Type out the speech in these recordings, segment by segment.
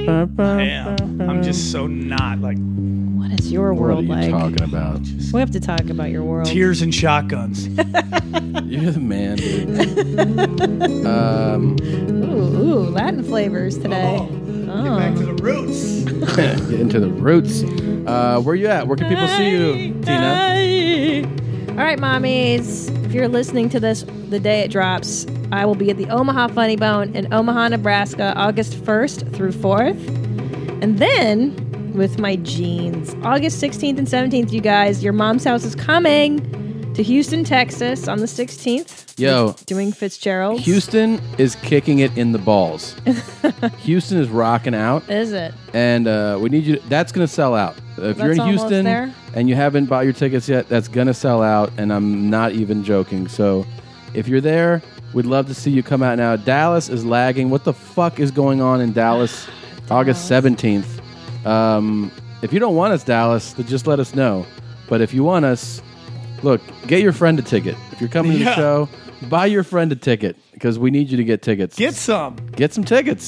I am. I'm just so not like. What is your world What are you like? talking about? We have to talk about your world. Tears and shotguns. You're the man, dude. Ooh, Latin flavors today. Get back to the roots. Get into the roots. Where you at? Where can people see you, Tina? All right, mommies. If you're listening to this the day it drops, I will be at the Omaha Funny Bone in Omaha, Nebraska, August 1st through 4th. And then, with my jeans, August 16th and 17th, you guys, Your Mom's House is coming to Houston, Texas on the 16th. Yo. Doing Fitzgerald. Houston is kicking it in the balls. Houston is rocking out. Is it? And we need you. That's going to sell out. If you're in almost Houston there? and you haven't bought your tickets yet, that's going to sell out. And I'm not even joking. So if you're there, we'd love to see you come out now. Dallas is lagging. What the fuck is going on in Dallas? August 17th. If you don't want us, Dallas, then just let us know. But if you want us, look, get your friend a ticket. If you're coming to the show, buy your friend a ticket because we need you to get tickets. Get some. Get some tickets.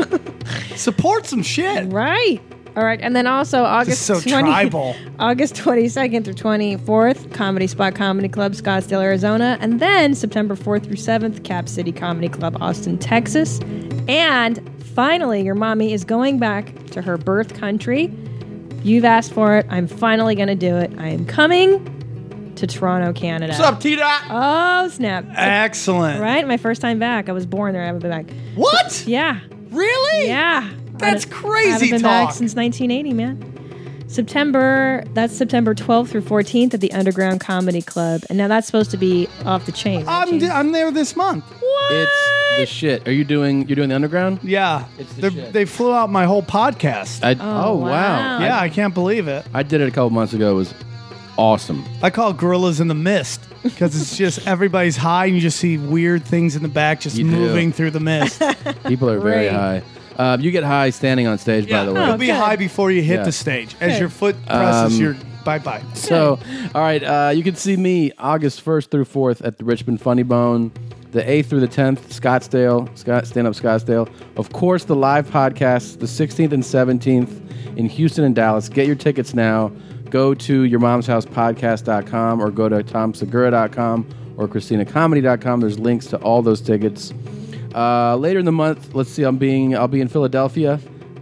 Support some shit. Right. All right. And then also August Just so tribal. August 22nd through 24th, Comedy Spot Comedy Club, Scottsdale, Arizona. And then September 4th through 7th, Cap City Comedy Club, Austin, Texas. And finally, your mommy is going back to her birth country. You've asked for it. I'm finally going to do it. I am coming to Toronto, Canada. What's up, T-Dot? Oh, snap. Excellent. Right? My first time back. I was born there. I haven't been back. What? Yeah. Really? Yeah. That's I crazy haven't been talk. back since 1980, man. September 12th through 14th at the Underground Comedy Club. And now that's supposed to be off the chain. right, James? I'm there this month. What? It's the shit. You're doing the underground? Yeah. It's the shit. They flew out my whole podcast. Oh, wow. Yeah, I can't believe it. I did it a couple months ago. It was awesome. I call it Gorillas in the Mist because it's just everybody's high and you just see weird things in the back just You do. moving through the mist. People are very Great. high. You get high standing on stage, by the way. You'll be good. high before you hit Yeah. the stage. As Good. your foot presses your bye-bye. So, all right, you can see me August 1st through 4th at the Richmond Funny Bone, the 8th through the 10th, Scottsdale, Stand Up Scottsdale. Of course, the live podcast, the 16th and 17th in Houston and Dallas. Get your tickets now. Go to yourmomshousepodcast.com or go to tomsegura.com or christinacomedy.com. There's links to all those tickets. Later in the month, let's see, I'll be in Philadelphia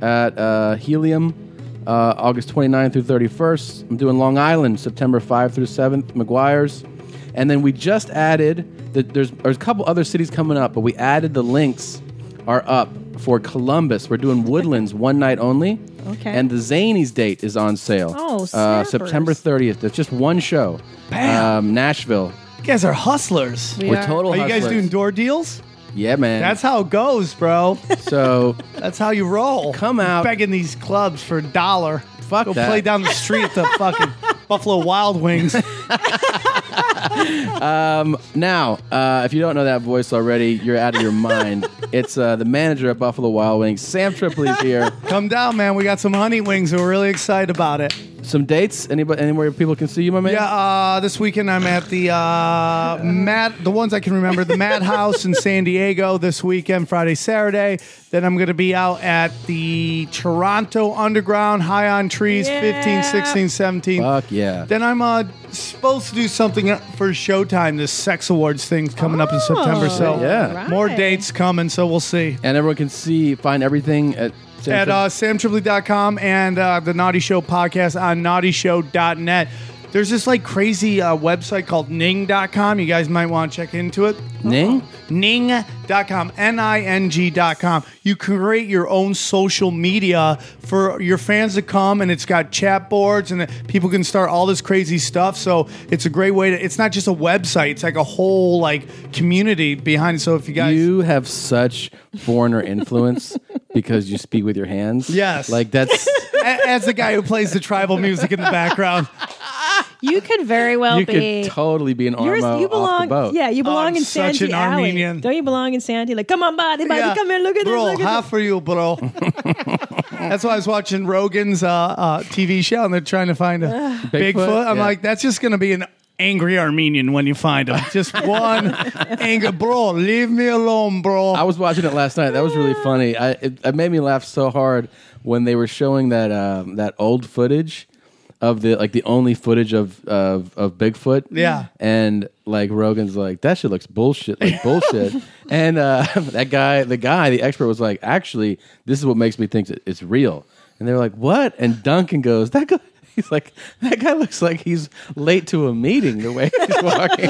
at Helium. August 29th through 31st. I'm doing Long Island, September 5th through 7th, McGuire's. And then we just added, there's a couple other cities coming up, but we added the links are up for Columbus. We're doing Woodlands one night only. Okay. And the Zanies date is on sale. Oh, snappers. September 30th. That's just one show. Bam. Nashville. You guys are hustlers. We We're are. total Are you guys hustlers. doing door deals? Yeah, man. That's how it goes, bro. So That's how you roll. Come out. Begging these clubs for $1. Fuck Go that. play down the street at the fucking Buffalo Wild Wings. Now, if you don't know that voice already, you're out of your mind. It's the manager at Buffalo Wild Wings. Sam Tripoli's here. Come down, man. We got some honey wings. We're really excited about it. Some dates? Anywhere people can see you, my man? Yeah, this weekend I'm at the the ones I can remember, the Madhouse in San Diego this weekend, Friday, Saturday. Then I'm going to be out at the Toronto Underground, High on Trees, Yeah. 15, 16, 17. Fuck yeah. Then I'm supposed to do something for Showtime, this Sex Awards thing coming up in September. So Yeah. Right. more dates coming, so we'll see. And everyone can find everything at At samtripoli.com and the Naughty Show podcast on naughtyshow.net. There's this like crazy website called Ning.com. You guys might want to check into it. Ning? Ning.com, Ning.com. You create your own social media for your fans to come, and it's got chat boards, and people can start all this crazy stuff. So it's a great way to. It's not just a website; it's like a whole like community behind it. So if you guys, You have such foreigner influence because you speak with your hands. Yes. Like that's as the guy who plays the tribal music in the background, You could very well you be. could totally be an Yours- Armo you off belong. the boat. Yeah, you belong I'm in such Santee an Alley. Armenian. Don't you belong in Santee? Like, come on, buddy, come here, look at bro, this. Look at half this. for you, bro. That's why I was watching Rogan's TV show, and they're trying to find a Bigfoot. I'm Yeah. like, that's just going to be an angry Armenian when you find him. Just one angry bro. Leave me alone, bro. I was watching it last night. That was really funny. It made me laugh so hard when they were showing that old footage of the only footage of Bigfoot. Yeah. And like Rogan's like, that shit looks bullshit, like bullshit. And the expert was like, actually, this is what makes me think it's real. And they were like, what? And Duncan goes, he's like, that guy looks like he's late to a meeting the way he's walking.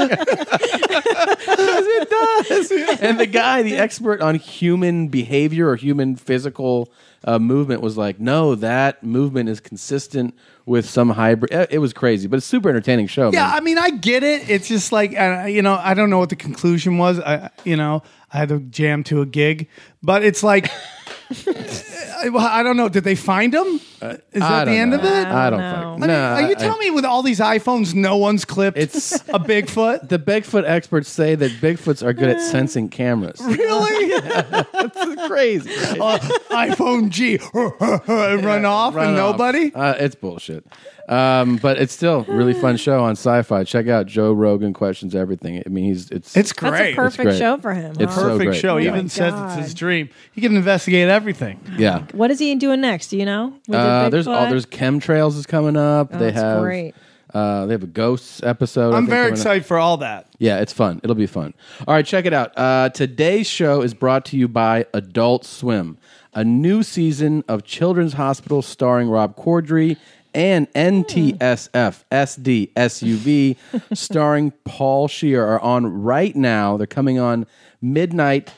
It does. And the expert on human behavior or human physical movement was like, no, that movement is consistent with some hybrid. It was crazy, but it's a super entertaining show. Yeah, man. I mean, I get it. It's just like, I don't know what the conclusion was. I had to jam to a gig, but it's like, I don't know. Did they find him? Is that the end of it? I don't know. fucking. Are you telling me with all these iPhones, no one's clipped It's- a Bigfoot? The Bigfoot experts say that Bigfoots are good at sensing cameras. Really? It's crazy. iPhone G and run off Run and off. nobody? It's bullshit. But it's still a really fun show on Sci-Fi. Check out Joe Rogan Questions Everything. I mean, it's It's That's great. a perfect great. show for him. It's huh? so Perfect great. show. He Yeah. even says God. it's his dream. He can investigate everything. Yeah. What is he doing next? Do you know? With the There's Bigfoot? chemtrails is coming up. Oh, they that's have great. They have a ghosts episode. I I'm think, very coming up. excited for all that. Yeah, it's fun. It'll be fun. All right, check it out. Today's show is brought to you by Adult Swim, a new season of Children's Hospital starring Rob Corddry and NTSF SD SUV starring Paul Scheer are on right now. They're coming on midnight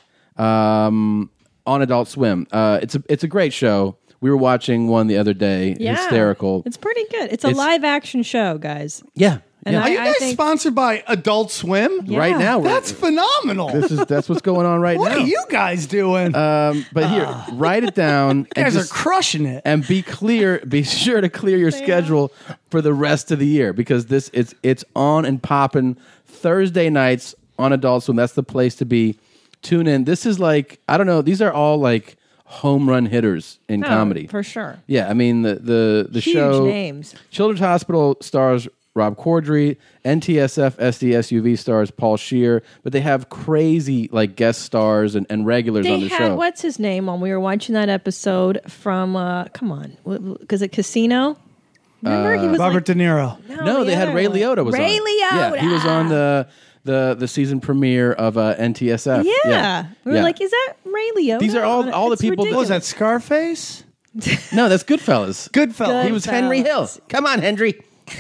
on Adult Swim. It's a great show. We were watching one the other day. Yeah. Hysterical. It's pretty good. It's a live action show, guys. Yeah. And yeah. Are you guys think- sponsored by Adult Swim? Yeah. Right now, That's phenomenal. that's what's going on right What now. are you guys doing? But here, write it down. you guys and just- are crushing it. And be clear. Be sure to clear your schedule for the rest of the year because it's on and popping Thursday nights on Adult Swim. That's the place to be. Tune in. This is like, I don't know. These are all like home run hitters in comedy. For sure. Yeah, I mean the Huge show. names. Children's Hospital stars Rob Corddry, NTSF SD SUV stars Paul Scheer, but they have crazy like guest stars and regulars on They the had, show. what's his name on? We were watching that episode from, come on, because it Casino? Remember? He was Robert like, De Niro. No, they had other Ray one. Liotta was Ray on. Liotta. Yeah, he was on the season premiere of NTSF. Yeah. We were like, is that Ray Liotta? These are all the It's people- What was ridiculous. that, Scarface? No, that's Goodfellas. Goodfellas. He was Henry Hill. Goodfellas. Come on, Henry.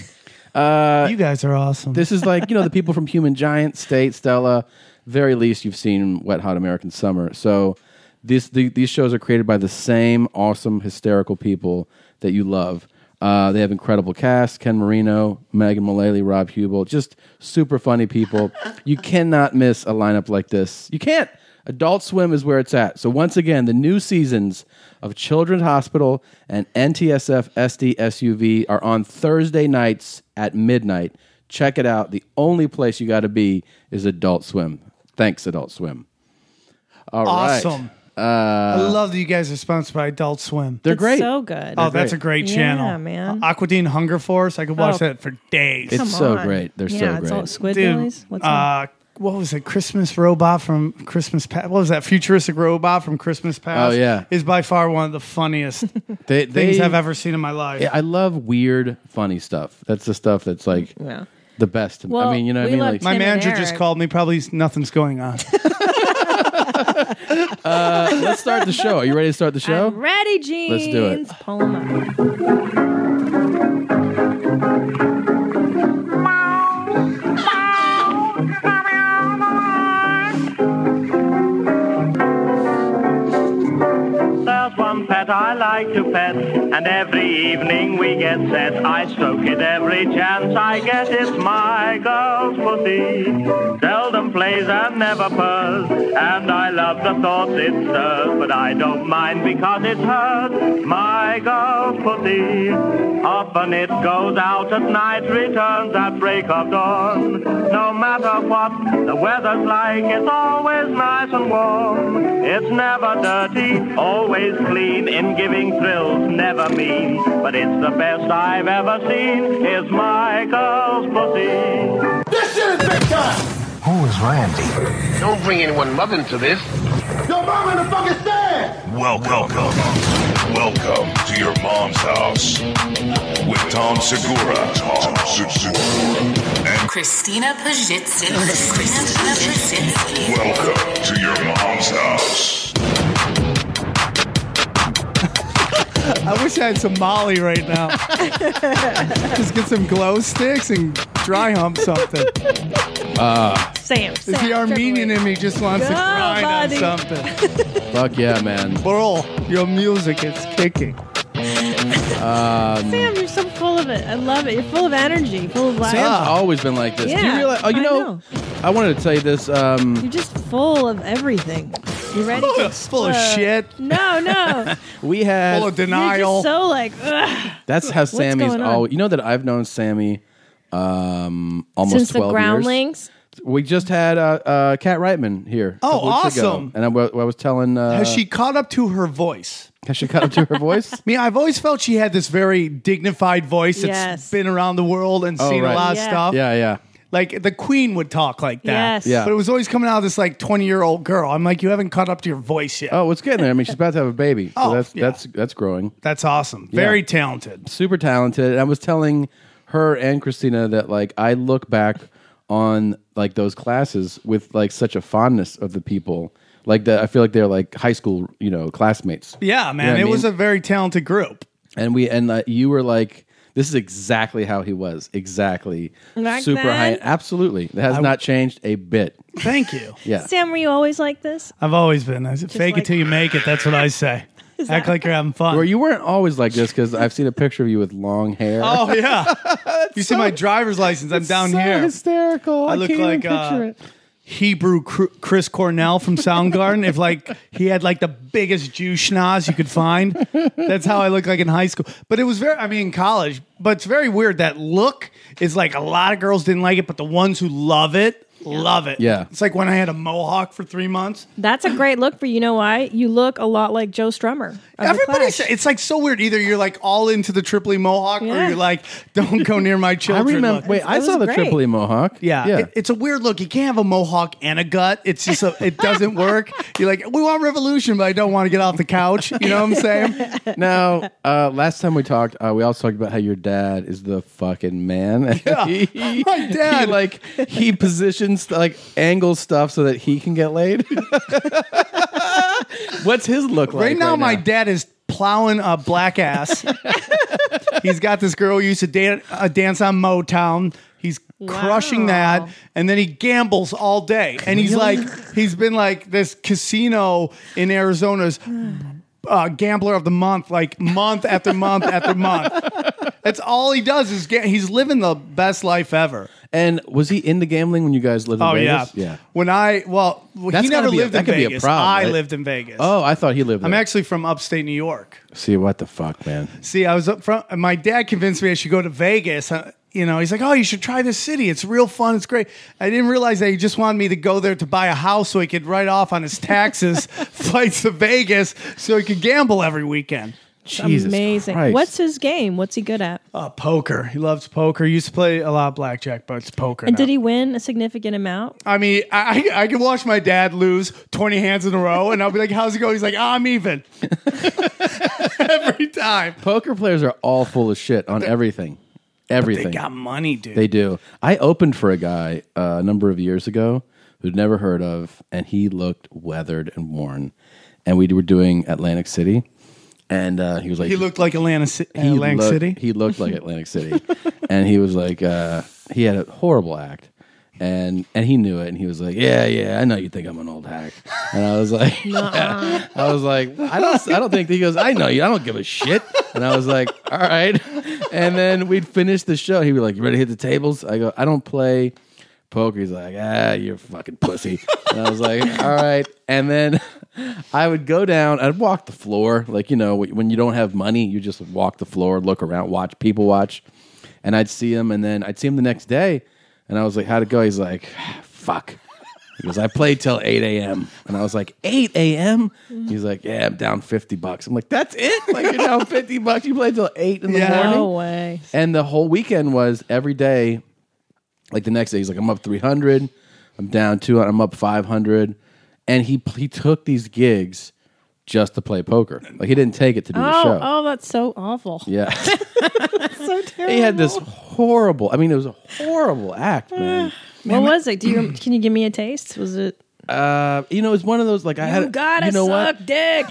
You guys are awesome. This is like, the people from Human Giant, State, Stella. Very least you've seen Wet Hot American Summer. So these shows are created by the same awesome, hysterical people that you love. They have incredible cast: Ken Marino, Megan Mullally, Rob Hubel. Just super funny people. You cannot miss a lineup like this. You can't. Adult Swim is where it's at. So once again, the new seasons of Children's Hospital and NTSF SD SUV are on Thursday nights at midnight. Check it out. The only place you got to be is Adult Swim. Thanks, Adult Swim. All right. awesome. I love that you guys are sponsored by Adult Swim. They're It's great. so good. Oh, that's a great Yeah, channel. man. Aquadine Hunger Force. I could watch Oh. that for days. It's Come so on. great. They're yeah, so it's all great. Squidbillies. What's that? What was it? Christmas Robot from Christmas Past. What was that? Futuristic Robot from Christmas Past. Oh, yeah. Is by far one of the funniest They things I've ever seen in my life. Yeah, I love weird, funny stuff. That's the stuff that's like Yeah. the best. Well, I mean, you know what I we mean? love Like, My Tim and manager just Eric. called me. Probably nothing's going on. let's start the show. Are you ready to start the show? I'm ready, Jeans. Let's do it. Pull 'em up. There's one pet I like to pet, and every evening we get set. I stroke it every chance I get. It's my girl's pussy. Seldom plays and never purrs, and I love the thoughts it stirs. But I don't mind because it's hers, my girl's pussy. Often it goes out at night, returns at break of dawn. No matter what the weather's like, it's always nice and warm. It's never dirty, always clean, in giving thrills, never mean. But it's the best I've ever seen, is my girl's pussy. Who is Randy? Don't bring anyone mother into this. Your mom in the fucking stand! Welcome to your mom's house with Tom Segura, and Christina Pajitsky. welcome to your mom's house. I wish I had some Molly right now. Just get some glow sticks and dry hump something. Sam. It's the Armenian in me just wants to Go, grind buddy. on something. Fuck yeah, man. Bro, your music is kicking. Sam, you're so full of it. I love it. You're full of energy, full of life. Sam's always been like this. Do you Yeah, realize? Oh, I know. I wanted to tell you this. You're just full of everything. You ready to Full of explode. shit. No. We had. Full of You're denial. just so like, ugh. That's how Sammy's going on? always. You know that I've known Sammy almost Since 12 the years. groundlings. We just had Kat Reitman here. a Oh, couple weeks ago. awesome. And I was telling. Has she caught up to her voice? Has she cut up to her voice? I mean, I've always felt she had this very dignified voice that's Yes. been around the world and seen right. a lot of Yeah. stuff. Yeah. Like the Queen would talk like that. Yes. Yeah. But it was always coming out of this like 20-year-old girl. I'm like, you haven't caught up to your voice yet. Oh, it's getting there. I mean, she's about to have a baby. So Oh, that's growing. That's awesome. Very talented. Super talented. And I was telling her and Christina that like I look back on like those classes with like such a fondness of the people. Like that I feel like they're like high school, classmates. Yeah, man. You know what I It was mean? a very talented group. And you were like, this is exactly how he was. Exactly. Like Super that? high. Absolutely. It has not changed a bit. Thank you. Yeah. Sam, were you always like this? I've always been. I said, fake like- it till you make it. That's what I say. Act like you're having fun. Or you weren't always like this because I've seen a picture of you with long hair. Oh, yeah. You see my driver's license. I'm down so here. hysterical. I I look can't like even picture it. Hebrew Chris Cornell from Soundgarden. If like he had like the biggest Jew schnoz you could find, that's how I look like in high school. But it was in college. But it's very weird. That look is like a lot of girls didn't like it, but the ones who love it. Yeah. It's like when I had a mohawk for 3 months. That's a great look for you. Know why? You look a lot like Joe Strummer. of the Everybody Clash. says it's like so weird. Either you're like all into the Tripoli mohawk, or Yeah. you're like, don't go near my I children. remember. look. Wait, I was saw the great. Tripoli Mohawk. Yeah, it's a weird look. You can't have a mohawk and a gut. It's just it doesn't work. You're like, we want revolution, but I don't want to get off the couch. You know what I'm saying? Now, last time we talked, we also talked about how your dad is the fucking man. Yeah. My dad. he positions like angles stuff so that he can get laid. What's his look like? Right now, my dad is plowing a black ass. He's got this girl who used to dance on Motown. He's crushing that, and then he gambles all day. And he's been like this casino in Arizona's gambler of the month, like month after month after month. That's all he does is he's living the best life ever. And was he into gambling when you guys lived in Vegas? Yeah. When he That's never gotta be lived that in could be a Vegas. problem, I right? lived in Vegas. Oh, I thought he lived there. I'm actually from upstate New York. See, what the fuck, man? See, I was up front. My dad convinced me I should go to Vegas. He's like, oh, you should try this city. It's real fun. It's great. I didn't realize that he just wanted me to go there to buy a house so he could write off on his taxes flights to Vegas so he could gamble every weekend. Jesus Amazing. Christ. What's his game? What's he good at? Poker. He loves poker. He used to play a lot of blackjack, but it's poker. And now. did he win a significant amount? I mean, I can watch my dad lose 20 hands in a row, and I'll be like, how's it going? He's like, I'm even. Every time. Poker players are all full of shit on everything. Everything. They got money, dude. They do. I opened for a guy a number of years ago who'd never heard of, and he looked weathered and worn. And we were doing Atlantic City, and he was like, He looked like Atlantic City. He looked like Atlantic City, and he was like, he had a horrible act, and he knew it, and he was like, yeah, I know you think I'm an old hack, and I was like, I don't think. He goes, I know you, I don't give a shit, and I was like, all right, and then we'd finish the show. He'd be like, you ready to hit the tables? I go, I don't play poker. He's like, you're a fucking pussy, and I was like, all right, and then I would go down, I'd walk the floor, like, when you don't have money, you just walk the floor, look around, people watch, and I'd see him, and then I'd see him the next day, and I was like, how'd it go? He's like, fuck. He goes, I played till 8 a.m. And I was like, 8 a.m.? He's like, yeah, I'm down $50. I'm like, that's it? Like, you're down $50? You played till 8 in the morning? No way. And the whole weekend was every day Like the next day, he's like, I'm up 300, I'm down 200, I'm up 500. And he took these gigs just to play poker. Like he didn't take it to do the show. Oh, that's so awful. Yeah. So terrible. He had this horrible, it was a horrible act, man. What was it? Can you give me a taste? Was it? It's one of those like I had. You gotta you know suck what? dicks.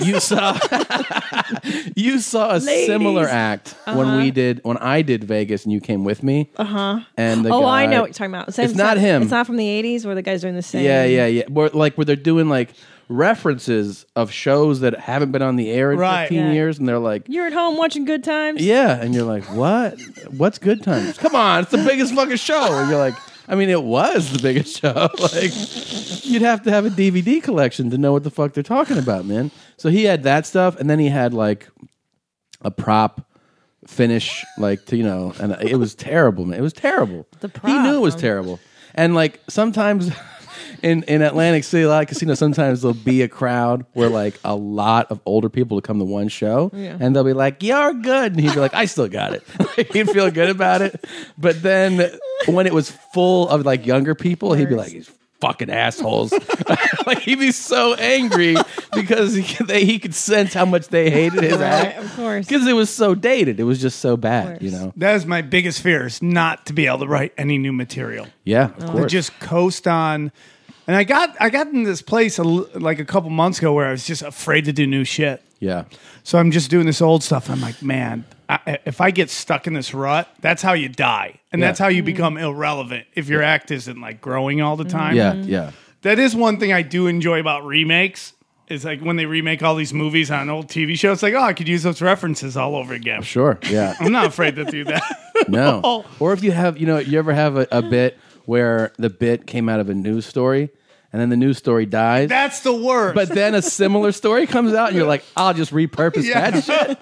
You saw a Ladies. similar act when I did Vegas and you came with me. And the guy, I know what you're talking about. It's not him. It's not from the 80s where the guys doing the same. Yeah. Where they're doing like references of shows that haven't been on the air in 15 years, and they're like, You're at home watching Good Times. yeah, and you're like, what? What's Good Times? Come on, it's the biggest fucking show. And you're like, I mean, it was the biggest show. Like, you'd have to have a DVD collection to know what the fuck they're talking about, man. So he had that stuff, and then he had like a prop finish, like and it was terrible, man. It was terrible. The prop, he knew it was terrible, and like sometimes. In Atlantic City, a lot of casinos, sometimes there'll be a crowd where like a lot of older people will come to one show, and they'll be like, "You're good," and he'd be like, "I still got it." Like, he'd feel good about it. But then when it was full of like younger people, he'd be like, "These fucking assholes!" Like he'd be so angry because he could sense how much they hated his act, Of course. because it was so dated. It was just so bad, That is my biggest fear, is not to be able to write any new material. Yeah, of To course. just coast on. And I got in this place like a couple months ago where I was just afraid to do new shit. Yeah. So I'm just doing this old stuff. I'm like, man, if I get stuck in this rut, that's how you die. And that's how you become irrelevant if your act isn't like growing all the time. Yeah. That is one thing I do enjoy about remakes. Is like when they remake all these movies on old TV shows, it's like, oh, I could use those references all over again. Sure. Yeah. I'm not afraid to do that. No. Or if you have, you ever have a bit where the bit came out of a news story and then the news story dies. That's the worst. But then a similar story comes out and you're like, I'll just repurpose that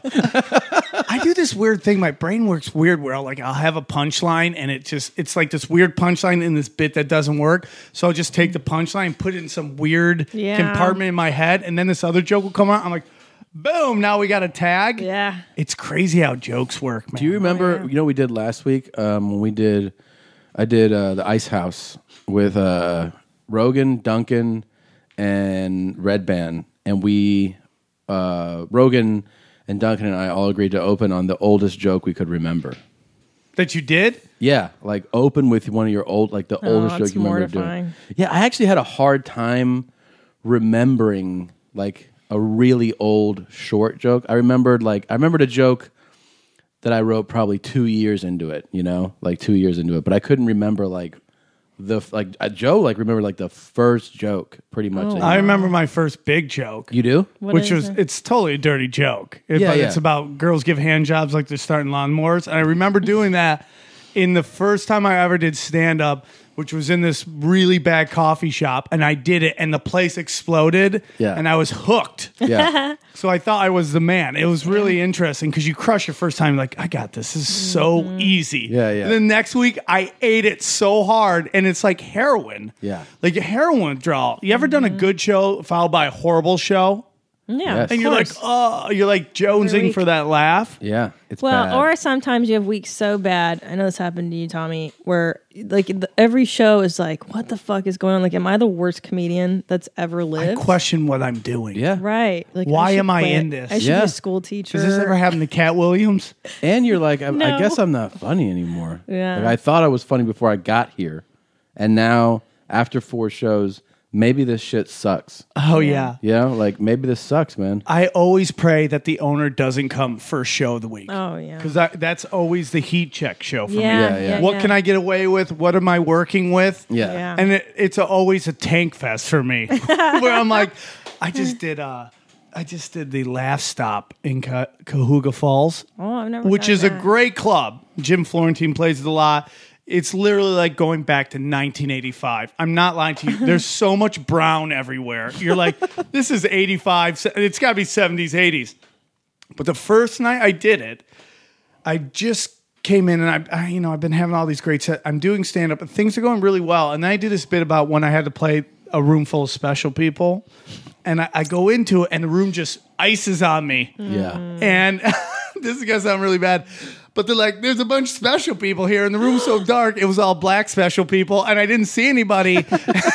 shit. I do this weird thing. My brain works weird where I'll have a punchline and it's like this weird punchline in this bit that doesn't work. So I'll just take the punchline and put it in some weird compartment in my head, and then this other joke will come out. I'm like, boom, now we got a tag. Yeah. It's crazy how jokes work, man. Do you remember, what we did last week? When I did the Ice House with Rogan, Duncan, and Red Band, and Rogan and Duncan and I all agreed to open on the oldest joke we could remember. That you did? Yeah, like open with one of your oldest joke you remember doing. Yeah, I actually had a hard time remembering like a really old short joke. I remembered a joke that I wrote probably 2 years into it, like 2 years into it, but I couldn't remember Joe remembered the first joke pretty much. I remember my first big joke. You do? It's totally a dirty joke. But it's about girls give hand jobs like they're starting lawnmowers. And I remember doing that in the first time I ever did stand up, which was in this really bad coffee shop, and I did it, and the place exploded, and I was hooked. Yeah. So I thought I was the man. It was really interesting because you crush your first time, like, I got this. This is so easy. Yeah. And then next week, I ate it so hard, and it's like heroin. Yeah. Like a heroin withdrawal. You ever done a good show followed by a horrible show? Yeah. Yes. And you're like, oh, you're like jonesing for that laugh. Yeah, it's bad. Or sometimes you have weeks so bad. I know this happened to you, Tommy, where every show is like, what the fuck is going on? Like, am I the worst comedian that's ever lived? I question what I'm doing. Yeah. Right. Like, Why am I quit. in this? I should be a school teacher. Has this ever happened to Cat Williams? And you're like, I No. guess I'm not funny anymore. Yeah. Like, I thought I was funny before I got here, and now after 4 shows, maybe this shit sucks. Oh, yeah. Like maybe this sucks, man. I always pray that the owner doesn't come first show of the week. Oh, yeah. Because that's always the heat check show for me. Yeah. What can I get away with? What am I working with? Yeah. And it's always a tank fest for me, where I'm like, I just did the Laugh Stop in Cahuga Falls, Oh, I've never which done is a that. great club. Jim Florentine plays it a lot. It's literally like going back to 1985. I'm not lying to you. There's so much brown everywhere. You're like, this is 85. It's got to be 70s, 80s. But the first night I did it, I just came in and I've been having all these great sets. I'm doing stand up and things are going really well. And then I did this bit about when I had to play a room full of special people. And I go into it and the room just ices on me. Yeah. And this is going to sound really bad, but they're like, there's a bunch of special people here, and the room's so dark. It was all black special people, and I didn't see anybody.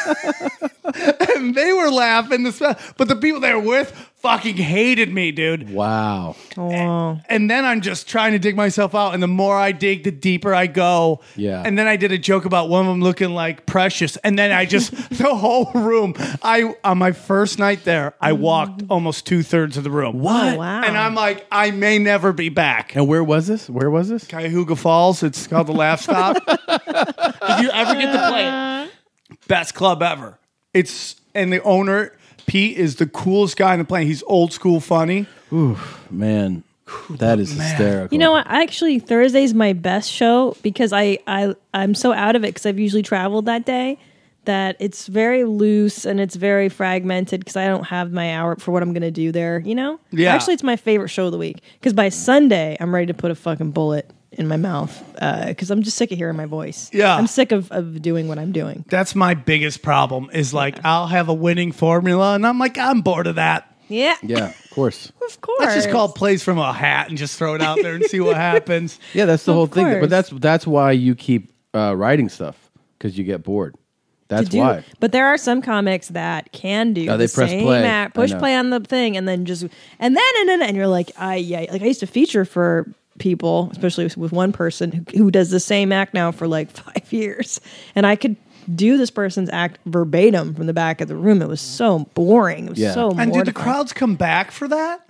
And they were laughing, but the people they were with fucking hated me, dude. Wow. And then I'm just trying to dig myself out, and the more I dig, the deeper I go. Yeah. And then I did a joke about one of them looking like Precious, and then I just the whole room. On my first night there, I walked almost 2/3 of the room. What? Oh, wow. And I'm like, I may never be back. And where was this? Cuyahoga Falls. It's called the Laugh Stop. If you ever get to play it, best club ever. And the owner Pete is the coolest guy in the planet. He's old school funny. Man, that is hysterical. You know what? Actually, Thursday's my best show because I'm so out of it because I've usually traveled that day that it's very loose and it's very fragmented because I don't have my hour for what I'm going to do there, you know? Yeah. Actually, it's my favorite show of the week because by Sunday, I'm ready to put a fucking bullet in my mouth because I'm just sick of hearing my voice. Yeah. I'm sick of doing what I'm doing. That's my biggest problem is like I'll have a winning formula and I'm like, I'm bored of that. Yeah. Yeah, of course. Of course. Let's just call plays from a hat and just throw it out there and see what happens. Yeah, that's the whole thing. course. But that's why you keep writing stuff because you get bored. That's why. But there are some comics that can do they the press same play. act, push I know. play on the thing, and then and you're like, like I used to feature for people, especially with one person who does the same act now for like 5 years, and I could do this person's act verbatim from the back of the room. It was so boring. It was so And did the mortifying. crowds come back for that?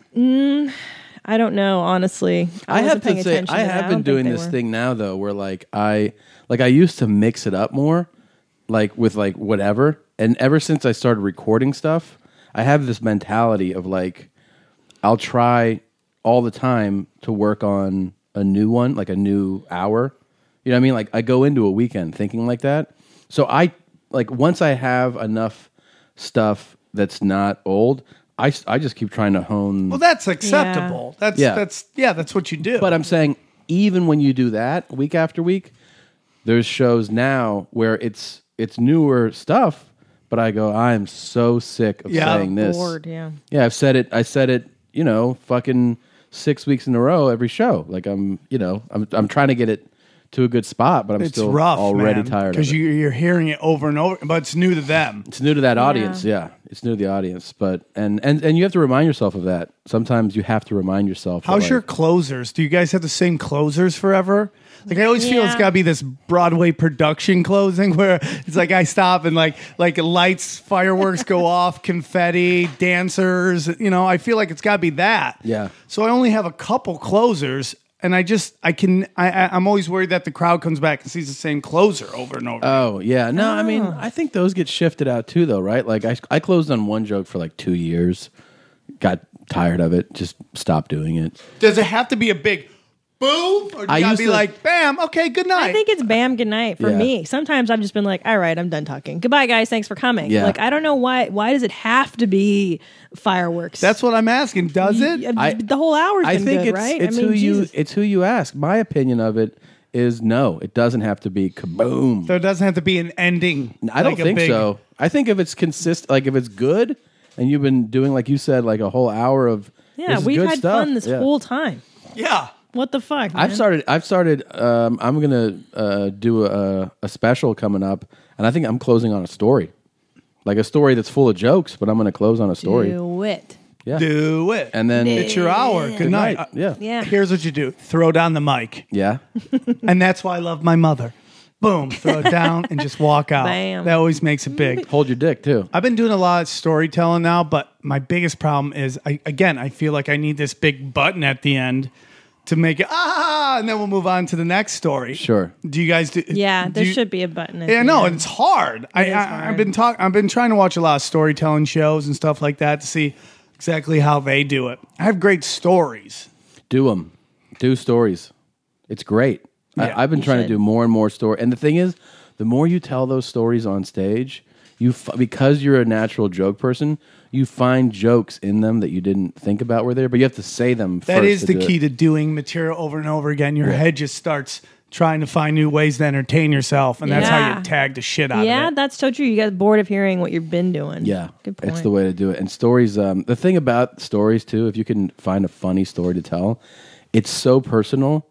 I don't know, honestly. I have wasn't paying to say, attention I to that. have don't been think doing they this were. thing now though, where like I used to mix it up more, like with like whatever. And ever since I started recording stuff, I have this mentality of like, I'll try all the time to work on a new one, like a new hour. You know what I mean? Like I go into a weekend thinking like that. So I like once I have enough stuff that's not old, I just keep trying to hone. Well, that's acceptable. That's what you do. But I'm saying, even when you do that week after week, there's shows now where it's newer stuff, but I go, I'm so sick of saying this. Bored, yeah. Yeah, I said it, you know, fucking 6 weeks in a row every show. Like I'm trying to get it to a good spot, but I'm it's still rough, already tired of because it. you're hearing it over and over, but it's new to them. It's new to that audience, yeah. It's new to the audience, but and you have to remind yourself of that. Sometimes you have to remind yourself. How's that, your closers? Do you guys have the same closers forever? Like I always feel it's got to be this Broadway production closing where it's like I stop and like lights, fireworks go off, confetti, dancers. You know, I feel like it's got to be that. Yeah. So I only have a couple closers, and I'm always worried that the crowd comes back and sees the same closer over and over. Oh yeah, no, I mean I think those get shifted out too, though, right? Like I closed on one joke for like 2 years, got tired of it, just stopped doing it. Does it have to be a big boom, or do you gotta be like bam? Okay, good night. I think it's bam, good night for Yeah. me. Sometimes I've just been like, all right, I'm done talking. Goodbye, guys. Thanks for coming. Yeah. Like, I don't know why does it have to be fireworks? That's what I'm asking. Does it? The whole hour's been I think good, right? it's who you ask. My opinion of it is no, it doesn't have to be kaboom. So it doesn't have to be an ending. I don't like a think big- so. I think if it's consistent, like if it's good, and you've been doing, like you said, like a whole hour of Yeah, this is we've good had stuff. fun this Yeah. whole time. Yeah. What the fuck? I've man? started. I'm gonna do a special coming up, and I think I'm closing on a story, like a story that's full of jokes. But I'm gonna close on a story. Do it. Yeah, Do it. and then It's your hour. Good night. Yeah, Yeah. Here's what you do. Throw down the mic. yeah. And that's why I love my mother. Boom. Throw it down and just walk out. Bam. That always makes it big. Hold your dick too. I've been doing a lot of storytelling now, but my biggest problem is, I feel like I need this big button at the end to make it, and then we'll move on to the next story. Sure. Do you guys do? Yeah, do there you- should be a button. at Yeah, the no, end. and it's hard. is I've hard. been trying to watch a lot of storytelling shows and stuff like that to see exactly how they do it. I have great stories. Do them. Do stories. It's great. Yeah, I've been you trying to should. do more and more stories. And the thing is, the more you tell those stories on stage, because you're a natural joke person, you find jokes in them that you didn't think about were there, but you have to say them That first. is to the do key it. to doing material over and over again. Your head just starts trying to find new ways to entertain yourself, and that's how Yeah. you tag the shit out Yeah, of it. that's so true. You get bored of hearing what you've been doing. Yeah, Good point. it's the way to do it. And stories, the thing about stories too, if you can find a funny story to tell, it's so personal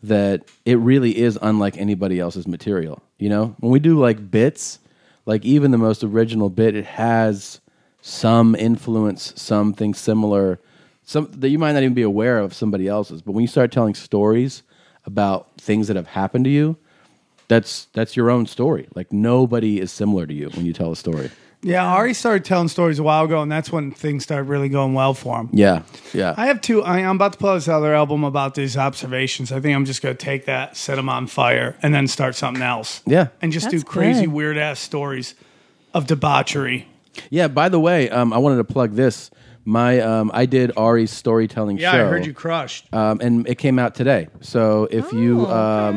that it really is unlike anybody else's material. You know, when we do like bits, like even the most original bit, it has some influence, something similar, some that you might not even be aware of somebody else's. But when you start telling stories about things that have happened to you, that's your own story. Like nobody is similar to you when you tell a story. Yeah, Ari started telling stories a while ago, and that's when things started really going well for him. Yeah. I have two. I'm about to play this other album about these observations. I think I'm just going to take that, set them on fire, and then start something else. Yeah. And just That's do crazy, good. weird-ass stories of debauchery. Yeah, by the way, I wanted to plug this. I did Ari's storytelling Yeah, show. I heard you crushed. And it came out today. So if you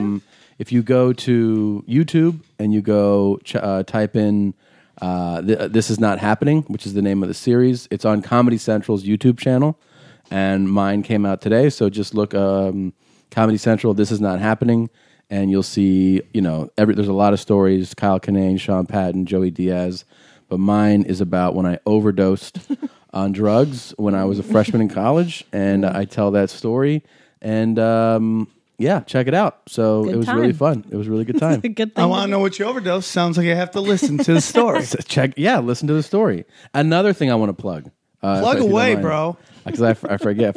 go to YouTube and you go type in This Is Not Happening, which is the name of the series, it's on Comedy Central's YouTube channel, and mine came out today. So just look Comedy Central, This Is Not Happening, and you'll see, there's a lot of stories, Kyle Kinane, Sean Patton, Joey Diaz, but mine is about when I overdosed on drugs when I was a freshman in college, and I tell that story, and check it out. So Good it was time. really fun. It was a really good time. A good thing. I want to know what you overdosed. Sounds like I have to listen to the story. Listen to the story. Another thing I want to plug. Plug away, bro. Because I forget.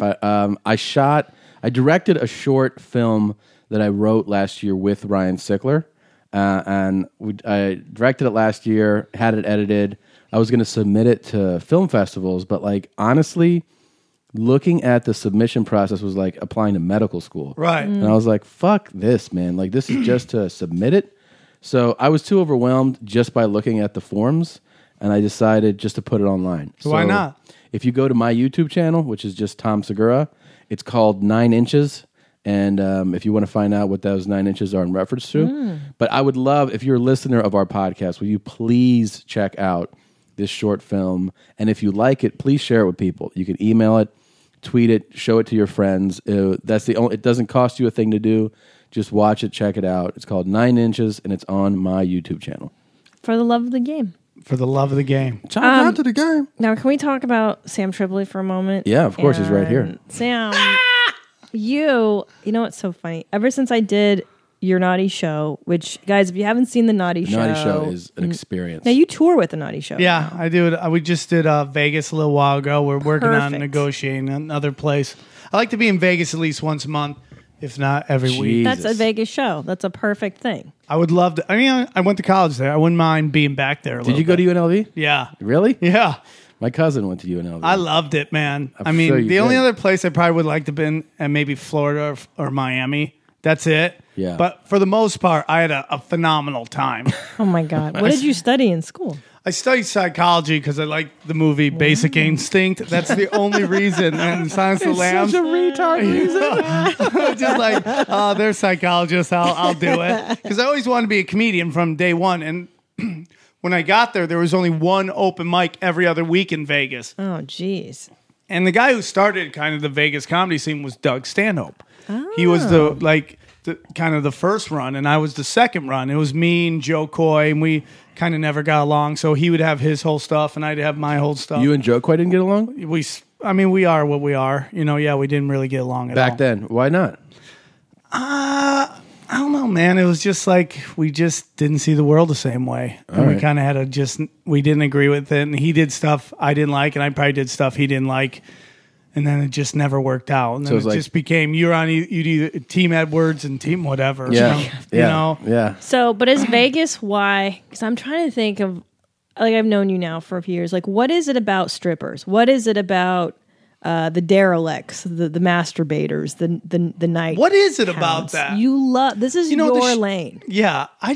I directed a short film that I wrote last year with Ryan Sickler, and I directed it last year, had it edited. I was going to submit it to film festivals, but honestly, looking at the submission process was like applying to medical school. Right. And I was like, fuck this, man. Like, this is just to submit it. So I was too overwhelmed just by looking at the forms, and I decided just to put it online. Why not? If you go to my YouTube channel, which is just Tom Segura, it's called 9 Inches. And if you want to find out what those 9 inches are in reference to. But I would love, if you're a listener of our podcast, will you please check out this short film? And if you like it, please share it with people. You can email it, tweet it, show it to your friends. It doesn't cost you a thing to do. Just watch it, check it out. It's called 9 Inches, and it's on my YouTube channel. For the love of the game. For the love of the game. Shout out to the game. Now, can we talk about Sam Tripoli for a moment? Yeah, of course, he's right here. And Sam, you know what's so funny? Ever since I did your Naughty Show, which, guys, if you haven't seen the Naughty Show. Naughty Show is an experience. Now, you tour with the Naughty Show. Yeah, I do it. We just did Vegas a little while ago. We're working on Perfect. negotiating another place. I like to be in Vegas at least once a month, if not every week. That's a Vegas show. That's a perfect thing. I would love to. I mean, I went to college there. I wouldn't mind being back there. Did you go to UNLV? Yeah. Really? Yeah. My cousin went to UNLV. I loved it, man. I'm sure you the only did. other place I probably would like to been at maybe Florida or Miami. That's it. Yeah. But for the most part, I had a phenomenal time. Oh, my God. What did you study in school? I studied psychology because I liked the movie Basic Instinct. That's the only reason. And Silence of the Lambs. Such a retard reason. Just like, oh, they're psychologists. I'll do it. Because I always wanted to be a comedian from day one. And when I got there was only one open mic every other week in Vegas. Oh, jeez. And the guy who started kind of the Vegas comedy scene was Doug Stanhope. He was the kind of the first run, and I was the second run. It was me and Joe Coy, and we kind of never got along. So he would have his whole stuff, and I'd have my whole stuff. You and Joe Coy didn't get along? We are what we are. We didn't really get along at all. Back then. Why not? I don't know, man. It was just like we just didn't see the world the same way. And we kind of had we didn't agree with it. And he did stuff I didn't like, and I probably did stuff he didn't like. And then it just never worked out. And then it just became you'd either Team Edwards and Team whatever. Yeah. Yeah. So, but is Vegas why? Because I'm trying to think of, I've known you now for a few years. Like, what is it about strippers? What is it about the derelicts, the masturbators, the night? What is it hounds? about that? You love, this is your lane. Yeah. I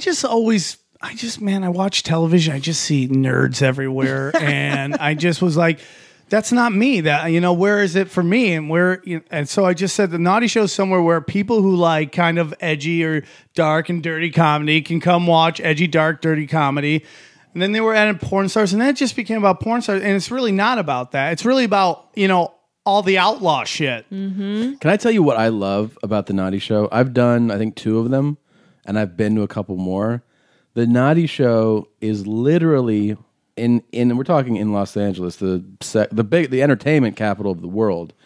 watch television. I just see nerds everywhere. And I just was like, that's not me. That where is it for me? And so I just said the Naughty Show is somewhere where people who like kind of edgy or dark and dirty comedy can come watch edgy, dark, dirty comedy. And then they were adding porn stars, and then it just became about porn stars. And it's really not about that. It's really about all the outlaw shit. Mm-hmm. Can I tell you what I love about the Naughty Show? I've done, I think, 2 of them, and I've been to a couple more. The Naughty Show is literally in we're talking in Los Angeles, the entertainment capital of the world.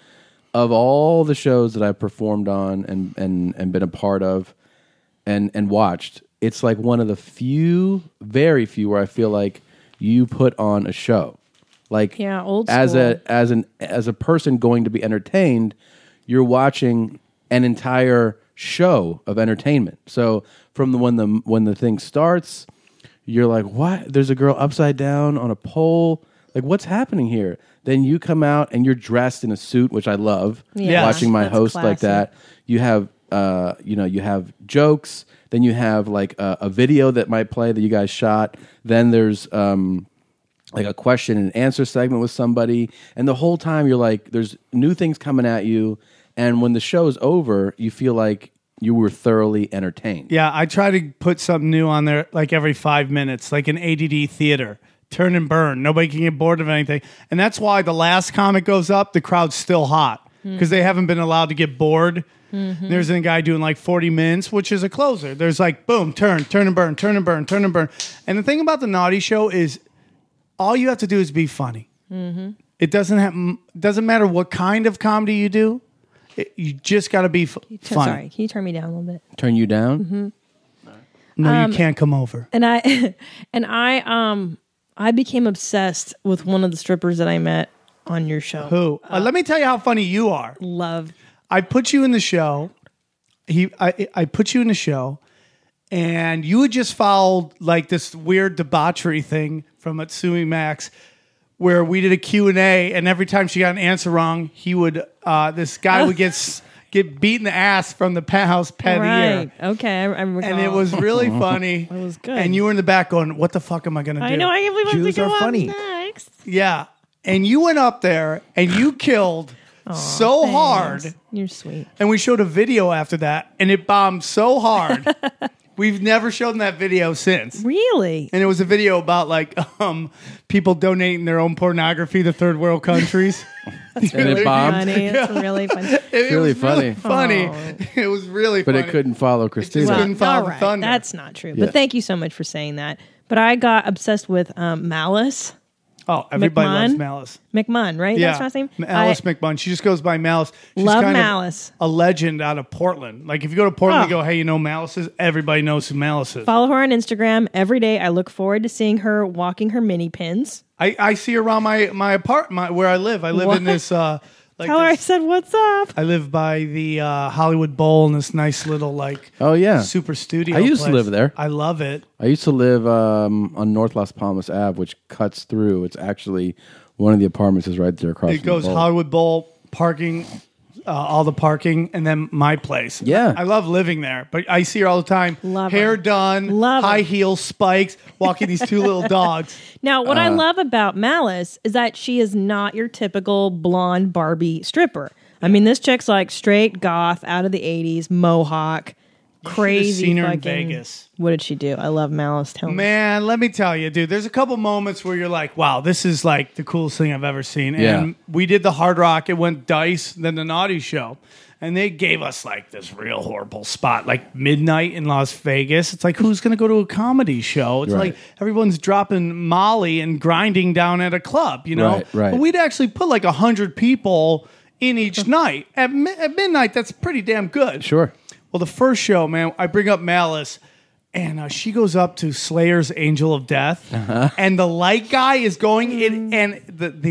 of all the shows that I've performed on and been a part of and watched, it's like one of the few, very few, where I feel like you put on a show. Like old as school. a person going to be entertained, you're watching an entire show of entertainment. So from when the thing starts, you're like, what? There's a girl upside down on a pole. Like, what's happening here? Then you come out and you're dressed in a suit, which I love. Yeah. Watching my That's host like classic. that. You have, you have jokes. Then you have like a video that might play that you guys shot. Then there's like a question and answer segment with somebody, and the whole time you're like, there's new things coming at you. And when the show's over, you feel like you were thoroughly entertained. Yeah, I try to put something new on there like every 5 minutes, like an ADD theater. Turn and burn. Nobody can get bored of anything. And that's why the last comic goes up, the crowd's still hot because they haven't been allowed to get bored. Mm-hmm. There's a guy doing like 40 minutes, which is a closer. There's like, boom, turn and burn, turn and burn, turn and burn. And the thing about the Naughty Show is all you have to do is be funny. Mm-hmm. It doesn't matter what kind of comedy you do. You just got to be funny. Sorry, can you turn me down a little bit? Turn you down? Mm-hmm. No, you can't come over. And I became obsessed with one of the strippers that I met on your show. Who? Let me tell you how funny you are. Love. I put you in the show. I put you in the show, and you had just followed like this weird debauchery thing from Atsumi Max, where we did a Q&A, and every time she got an answer wrong, he would this guy would get beat in the ass from the penthouse pet Right. Okay. I recall. and it was really funny. It was good. And you were in the back going, "What the fuck am I going to do?" I know. I can't believe I have to Jews go are up funny. next. Yeah, and you went up there and you killed so Thanks. hard. You're sweet. And we showed a video after that, and it bombed so hard. We've never shown that video since. Really? And it was a video about like people donating their own pornography to third world countries. And it bombed. Funny. It's really funny. It really was really funny. funny. It was really But funny. it couldn't follow Christina. just couldn't follow all the right. thunder. That's not true. Yeah. But thank you so much for saying that. But I got obsessed with Malice Oh, everybody McMahon? loves Malice. McMahon, right? Yeah, That's her last name. Alice McMahon. She just goes by Malice. She's Love kind Malice. of a legend out of Portland. Like if you go to Portland, Oh. you go, "Hey, you know Malice is?" Everybody knows who Malice is. Follow her on Instagram every day. I look forward to seeing her walking her mini pins. I see her around my apartment where I live. I live in this. Tell her I said, "What's up?" I live by the Hollywood Bowl in this nice little like Oh, yeah. super studio. I used to place. live there. I love it. I used to live on North Las Palmas Ave, which cuts through. It's actually one of the apartments is right there across. It from goes the bowl. Hollywood Bowl parking, all the parking, and then my place. Yeah. I love living there. But I see her all the time. Love hair her. done, Love her. high heels, spikes, walking these two little dogs. Now, what I love about Malice is that she is not your typical blonde Barbie stripper. I mean, this chick's like straight goth out of the 80s, mohawk, crazy seen her in fucking. Vegas. What did she do? I love Malice. Tell me. Man, let me tell you, dude, there's a couple moments where you're like, wow, this is like the coolest thing I've ever seen. And Yeah. we did the Hard Rock, it went Dice, then the Naughty Show. And they gave us like this real horrible spot, like midnight in Las Vegas. It's like, who's going to go to a comedy show? It's Right. like everyone's dropping Molly and grinding down at a club, you know? Right. But we'd actually put like 100 people in each night. At midnight, that's pretty damn good. Sure. Well, the first show, man, I bring up Malice, and she goes up to Slayer's Angel of Death, and the light guy is going in, and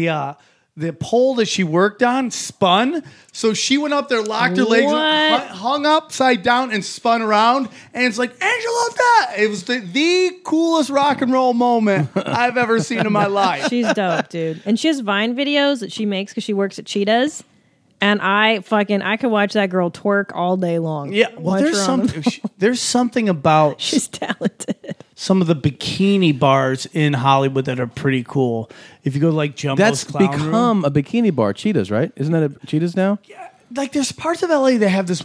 the pole that she worked on spun. So she went up there, locked her legs, What? hung upside down, and spun around. And it's like, Angel of Death. It was the coolest rock and roll moment I've ever seen in my life. She's dope, dude. And she has Vine videos that she makes because she works at Cheetahs. And I could watch that girl twerk all day long. Yeah, well, Watch her on there's something about She's talented. some of the bikini bars in Hollywood that are pretty cool. If you go to like Jumbo's That's Clown become Room, a bikini bar. Cheetahs, right? Isn't that a Cheetahs now? like there's parts of LA that have this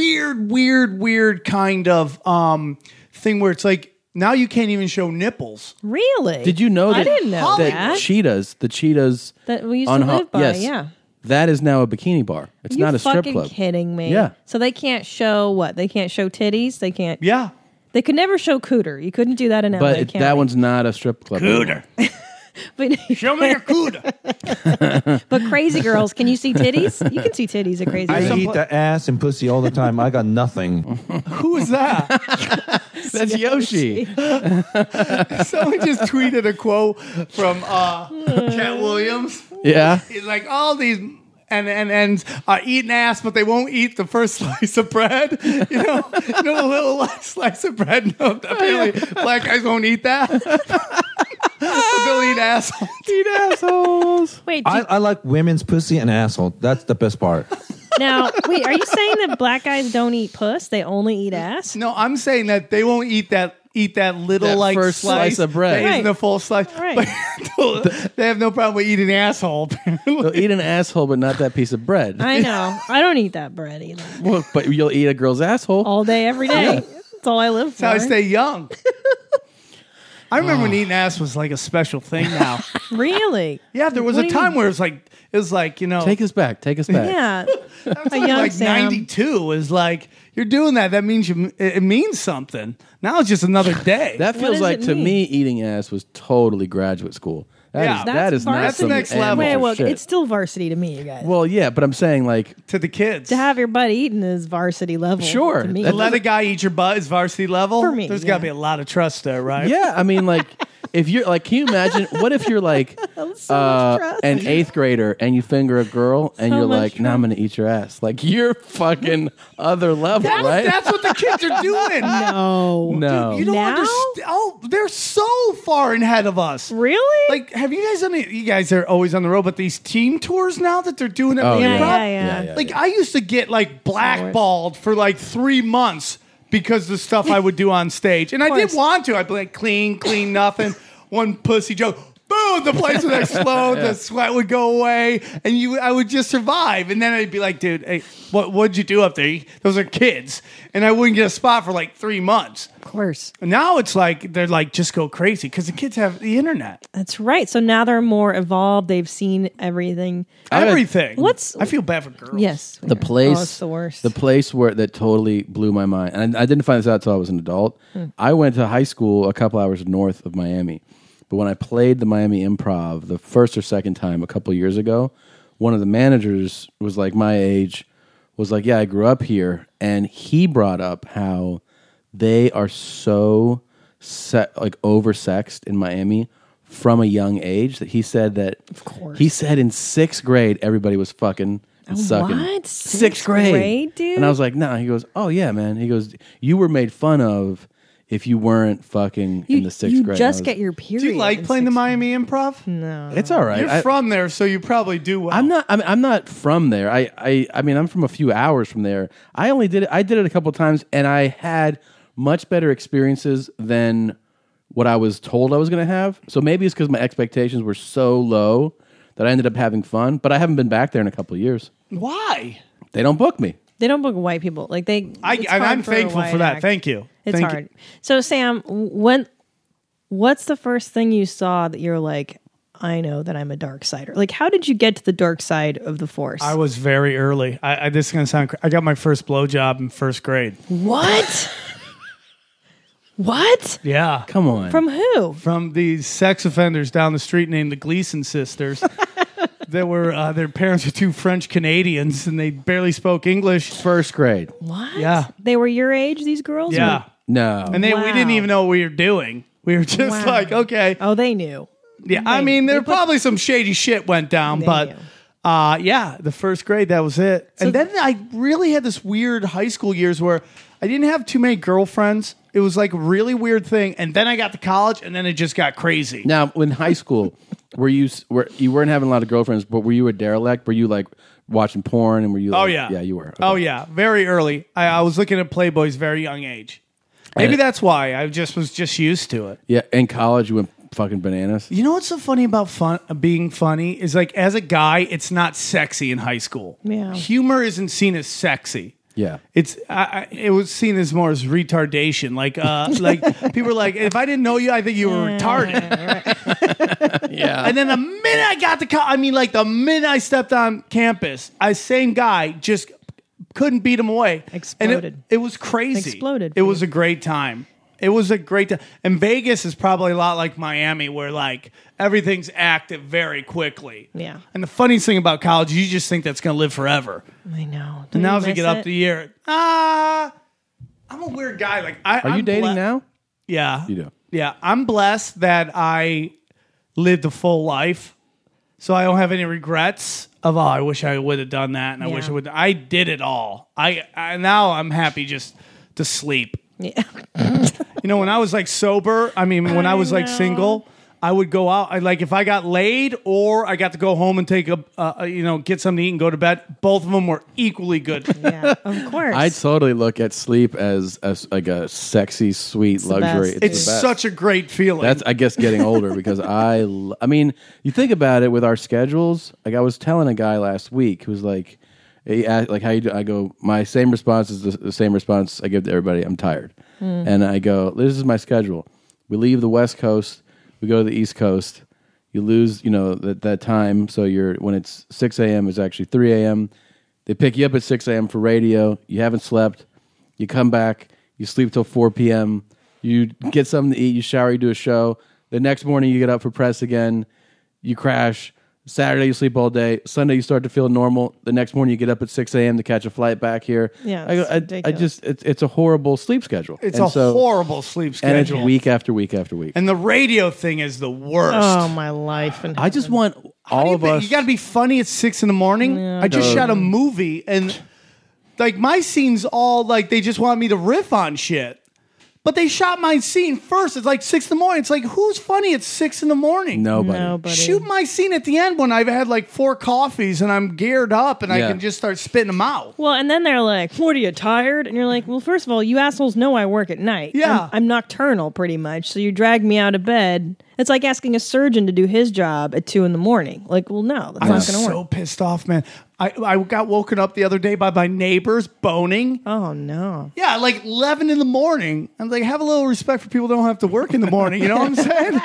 weird kind of thing where it's like now you can't even show nipples. Really? Did you know that? I didn't know that that. Cheetahs, the Cheetahs That we used on to live by, yes, yeah. that is now a bikini bar. It's You not a strip fucking club. kidding me? Yeah. So they can't show what? They can't show titties. They can't. Yeah. They could never show cooter. You couldn't do that in LA. But can't that we? one's not a strip club. Cooter. But Show me your cuda. but crazy girls, can you see titties? You can see titties at crazy I girls. eat the ass and pussy all the time. I got nothing. Who is that? That's Yoshi. Someone just tweeted a quote from Cat Williams. Yeah. He's like, all these and are eating ass, but they won't eat the first slice of bread. You know the little slice of bread. No, apparently, black guys won't eat that. But they'll eat assholes. Eat assholes. Wait, I like women's pussy and asshole. That's the best part. now, wait, are you saying that black guys don't eat puss? They only eat ass? No, I'm saying that they won't eat that little That like first slice of bread. That isn't Right. the full slice. Right. But they have no problem with eating asshole. They'll eat an asshole, but not that piece of bread. I know. I don't eat that bread either. Well, but you'll eat a girl's asshole. All day, every day. That's all I live for. That's how I stay young. I remember when eating ass was like a special thing now. Really? Yeah, there was What a do you time mean? where it was like, you know, Take us back. Take us back. Yeah. like, young like Sam. 92 is like, you're doing that. That means it means something. Now it's just another day. That What feels does like it to mean? me eating ass was totally graduate school. Yeah. That is not That's some the next level. amateur Wait, well, shit. it's still varsity to me, you guys. Well, yeah, but I'm saying like to the kids. to have your butt eaten is varsity level. Sure. To me. To let a guy eat your butt is varsity level. For me, There's yeah. got to be a lot of trust there, right? yeah, I mean like if you're like, can you imagine what if you're like so much trust. an 8th grader and you finger a girl and So you're much like, "Nah, I'm gonna eat your ass." Like you're fucking other level, right? That's what the kids are doing. No. No. You don't Now? understand. Oh, they're so far ahead of us. Really? Like, have you guys done it? You guys are always on the road, but these team tours now that they're doing at Oh, the yeah. Improv? Yeah. Like, I used to get like blackballed for like 3 months because of the stuff I would do on stage. And I did course. want to. I'd be like, clean, nothing. One pussy joke. Boom! The place would explode. The sweat would go away, and I would just survive. And then I'd be like, "Dude, hey, what'd you do up there? Those are kids." And I wouldn't get a spot for like 3 months. Of course. And now it's like they're like just go crazy because the kids have the internet. That's right. So now they're more evolved. They've seen everything. Everything. What's- I feel bad for girls. Yes. The place, Oh, it's the worst. The place where that totally blew my mind, and I didn't find this out until I was an adult. I went to high school a couple hours north of Miami, but when I played the Miami Improv the first or second time a couple years ago, one of the managers was like my age, was like, "Yeah, I grew up here," and he brought up how they are so oversexed in Miami from a young age that he said that. Of course. He said in 6th grade everybody was fucking. And sucking. what? 6th grade, dude? And I was like, "Nah." He goes, "Oh yeah, man." He goes, "You were made fun of if you weren't fucking in the 6th you grade." just I was- get your period. Do you like in playing the 6th Miami Improv? No. It's all right. You're from there, so you probably do well. I'm not from there. I mean, I'm from a few hours from there. I did it a couple times, and I had much better experiences than what I was told I was going to have. So maybe it's because my expectations were so low that I ended up having fun. But I haven't been back there in a couple of years. Why? They don't book me. They don't book white people. Like they. it's I'm hard for a thankful white for that. act. Thank you. It's Thank hard. So Sam, what's the first thing you saw that you're like, I know that I'm a dark sider? Like, how did you get to the dark side of the force? I was very early. This is going to sound I got my first blowjob in 1st grade. What? What? Yeah. Come on. From who? From these sex offenders down the street named the Gleason sisters. That were their parents were 2 French Canadians and they barely spoke English. 1st grade. What? Yeah. They were your age, these girls? Yeah. No. And we didn't Wow. even know what we were doing. We were just Wow. like, okay. Oh, they knew. Yeah, I mean, there probably some shady shit went down, They but knew. yeah, the 1st grade, that was it. And then I really had this weird high school years where I didn't have too many girlfriends. It was like a really weird thing. And then I got to college, and then it just got crazy. Now, in high school, you weren't having a lot of girlfriends, but were you a derelict? Were you like watching porn, and were you? Like, Oh, yeah. Yeah, you were. Okay. Oh, yeah, very early. I was looking at Playboy's very young age. Maybe And- that's why. I was just used to it. Yeah, in college, you went fucking bananas. You know what's so funny about being funny is like as a guy, it's not sexy in high school. Yeah. Humor isn't seen as sexy. Yeah. It was seen as more as retardation. Like people were like, if I didn't know you, I think you were retarded. Yeah. And then the minute I got to the minute I stepped on campus, same guy just couldn't beat him away. Exploded. And it was crazy. Exploded. It was a great time. It was a great time. And Vegas is probably a lot like Miami, where like everything's active very quickly. Yeah. And the funniest thing about college, you just think that's going to live forever. I know. And now as we get up the year, I'm a weird guy. Like, Are you dating now? Yeah. You do. Yeah. I'm blessed that I lived a full life. So I don't have any regrets of, I wish I would have done that. And I wish I would. I did it all. I now I'm happy just to sleep. Yeah. You know, when I was like sober, when I was like single, I would go out. If I got laid or I got to go home and take get something to eat and go to bed. Both of them were equally good. Yeah, of course. I totally look at sleep as like a sexy, sweet luxury. best. It's the best. such a great feeling. That's, I guess, getting older because you think about it with our schedules. Like I was telling a guy last week who's like, he asked, like, how you do? I go, my same response is the same response I give to everybody. I'm tired. And I go, this is my schedule. We leave the West Coast. We go to the East Coast. You lose, that time. So when it's 6 a.m., it's actually 3 a.m. They pick you up at 6 a.m. for radio. You haven't slept. You come back. You sleep till 4 p.m. You get something to eat. You shower. You do a show. The next morning, you get up for press again. You crash. Saturday, you sleep all day. Sunday, you start to feel normal. The next morning, you get up at 6 a.m. to catch a flight back here. Yeah, it's a horrible sleep schedule. It's horrible sleep schedule. And it's week after week after week. And the radio thing is the worst. Oh, my life. And I just want all of us. You got to be funny at 6 in the morning. Yeah. I just shot a movie and like my scenes all like they just want me to riff on shit. But they shot my scene first. It's like 6 in the morning. It's like, who's funny at 6 in the morning? Nobody. Shoot my scene at the end when I've had like 4 coffees and I'm geared up and I can just start spitting them out. Well, and then they're like, what, are you tired? And you're like, well, first of all, you assholes know I work at night. Yeah. I'm nocturnal pretty much. So you drag me out of bed. It's like asking a surgeon to do his job at 2 in the morning. Like, well, no, that's not going to work. I'm so pissed off, man. I got woken up the other day by my neighbors boning. Oh, no. Yeah, like 11 in the morning. I'm like, have a little respect for people who don't have to work in the morning. You know what I'm saying?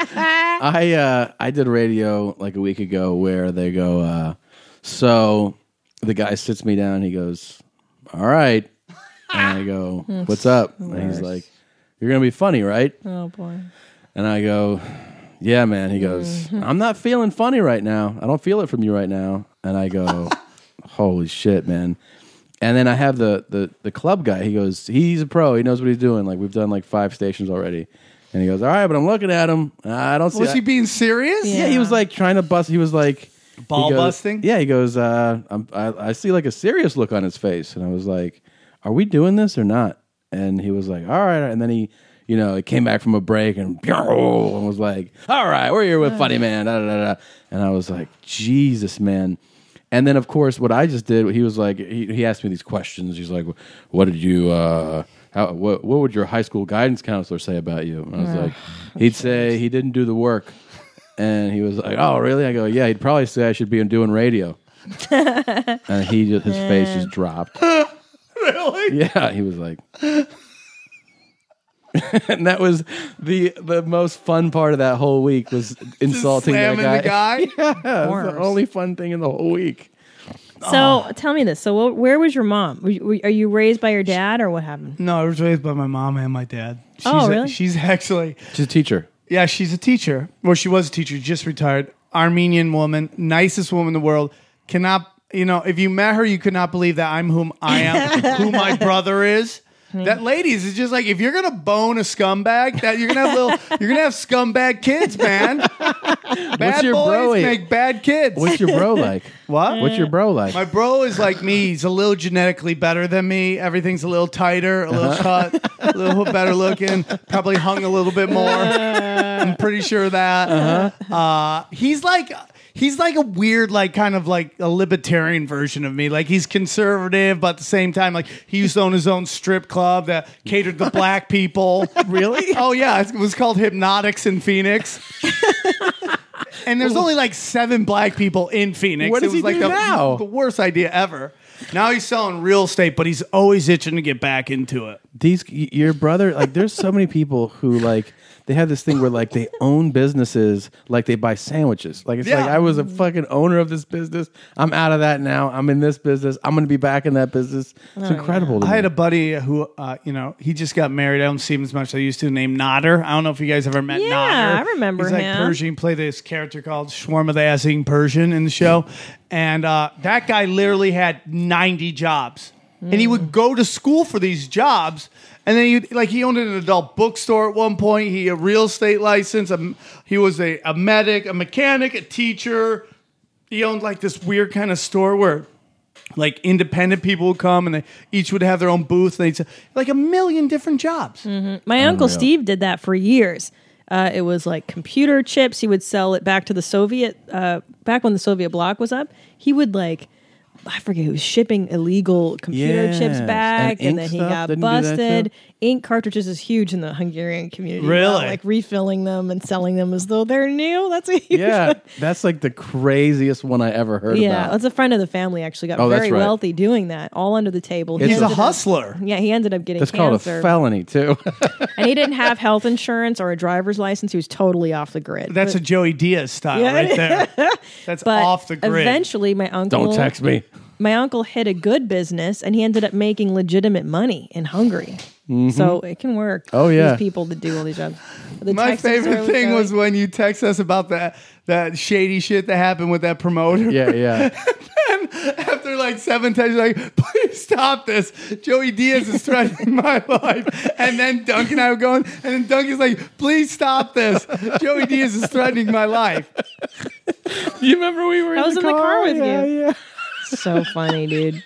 I did radio like a week ago where they go, so the guy sits me down. He goes, all right. And I go, what's up? And he's like, you're going to be funny, right? Oh, boy. And I go, yeah, man. He goes, I'm not feeling funny right now. I don't feel it from you right now. And I go, holy shit, man. And then I have the club guy. He goes, he's a pro. He knows what he's doing. Like, we've done like 5 stations already. And he goes, all right, but I'm looking at him. I don't see. Was he being serious? Yeah, he was like trying to bust. He was like busting. Yeah, he goes, I see like a serious look on his face. And I was like, are we doing this or not? And he was like, all right. And then he, he came back from a break and was like, all right, we're here with Funny Man. Da, da, da, da. And I was like, Jesus, man. And then, of course, what I just did, he was like, he asked me these questions. He's like, what did you, what would your high school guidance counselor say about you? And I was like, he'd say he didn't do the work. And he was like, oh, really? I go, yeah, he'd probably say I should be doing radio. And his face just dropped. Really? Yeah, he was like... And that was the most fun part of that whole week was insulting that guy. The guy? Yeah, it was the only fun thing in the whole week. So tell me this. So where was your mom? Are you raised by your dad or what happened? No, I was raised by my mom and my dad. Really? She's actually... She's a teacher. Yeah, she's a teacher. Well, she was a teacher, just retired. Armenian woman, nicest woman in the world. Cannot, if you met her, you could not believe that I'm whom I am, who my brother is. That ladies is just like if you're gonna bone a scumbag, that you're gonna have scumbag kids, man. Bad your boys bro make bad kids. What's your bro like? What? What's your bro like? My bro is like me. He's a little genetically better than me. Everything's a little tighter, a little cut, a little better looking. Probably hung a little bit more. I'm pretty sure of that. He's like a weird, like kind of like a libertarian version of me. Like he's conservative, but at the same time, like he used to own his own strip club that catered to black people. Really? Oh yeah, it was called Hypnotics in Phoenix. And there's only like 7 black people in Phoenix. What does it was he do now? The worst idea ever. Now he's selling real estate, but he's always itching to get back into it. Your brother, like, there's so many people who, like, they have this thing where, like, they own businesses, like they buy sandwiches. Like, it's like, I was a fucking owner of this business. I'm out of that now. I'm in this business. I'm going to be back in that business. It's incredible. To I me. had a buddy who, he just got married. I don't see him as much as I used to, named Nodder. I don't know if you guys ever met Nodder. Yeah, I remember He's like him. Persian. He played this character called Shawarma the ass-eating Persian in the show. And that guy literally had 90 jobs. And he would go to school for these jobs. And then he owned an adult bookstore at one point. He had a real estate license. He was a medic, a mechanic, a teacher. He owned like this weird kind of store where like independent people would come and they each would have their own booth. And they'd say like a million different jobs. My uncle Steve did that for years. It was like computer chips. He would sell it back to the Soviet, back when the Soviet bloc was up. He would I forget who was shipping illegal computer chips back, and then he got busted. Ink cartridges is huge in the Hungarian community. Really? Now, like refilling them and selling them as though they're new. That's a huge one. That's like the craziest one I ever heard Yeah, about. that's a friend of the family actually got that's very right. wealthy doing that, all under the table. He's a ended up- hustler. Yeah, he ended up getting That's called a cancer. felony, too. And he didn't have health insurance or a driver's license. He was totally off the grid. That's a Joey Diaz style Yeah. right there. That's But off the grid. eventually, my uncle Don't text me. My uncle hit a good business, and he ended up making legitimate money in Hungary. So it can work. Oh, yeah. These people that do all these jobs. The My Texans favorite are thing really- was when you text us about that shady shit that happened with that promoter. Yeah. After like 7 times, you're like, please stop this. Joey Diaz is threatening my life. And then Duncan and I were going, and then Duncan's like, please stop this. Joey Diaz is threatening my life. You remember we were I was in the car with Yeah, you. yeah. So funny, dude.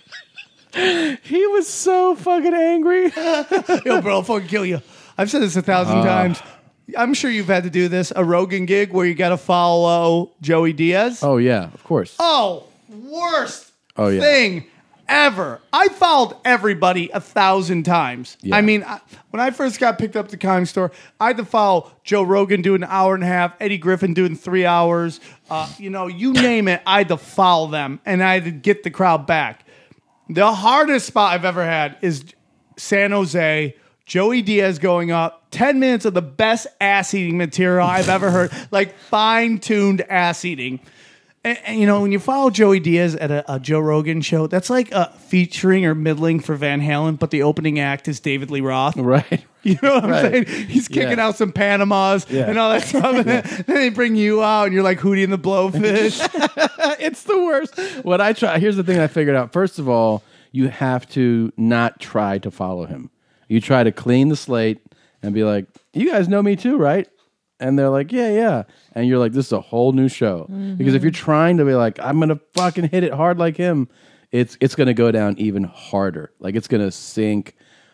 He was so fucking angry. Yo, bro, I'll fucking kill you. I've said this 1,000 times. I'm sure you've had to do this. A Rogan gig where you got to follow Joey Diaz. Oh, yeah, of course. Oh, worst Oh, yeah. thing ever. I followed everybody 1,000 times. Yeah. I mean, when I first got picked up at the Comedy Store, I had to follow Joe Rogan doing an hour and a half, Eddie Griffin doing 3 hours. You name it, I had to follow them, and I had to get the crowd back. The hardest spot I've ever had is San Jose. Joey Diaz going up, 10 minutes of the best ass-eating material I've ever heard, like fine-tuned ass-eating. And when you follow Joey Diaz at a Joe Rogan show, that's like featuring or middling for Van Halen, but the opening act is David Lee Roth. Right. You know what I'm Right. saying? He's kicking Yeah. out some Panamas and all that stuff. And then they bring you out, and you're like Hootie and the Blowfish. It's the worst. Here's the thing I figured out. First of all, you have to not try to follow him. You try to clean the slate and be like, you guys know me too, right? And they're like, yeah. And you're like, this is a whole new show. Because if you're trying to be like, I'm going to fucking hit it hard like him, it's going to go down even harder. Like, it's going to sink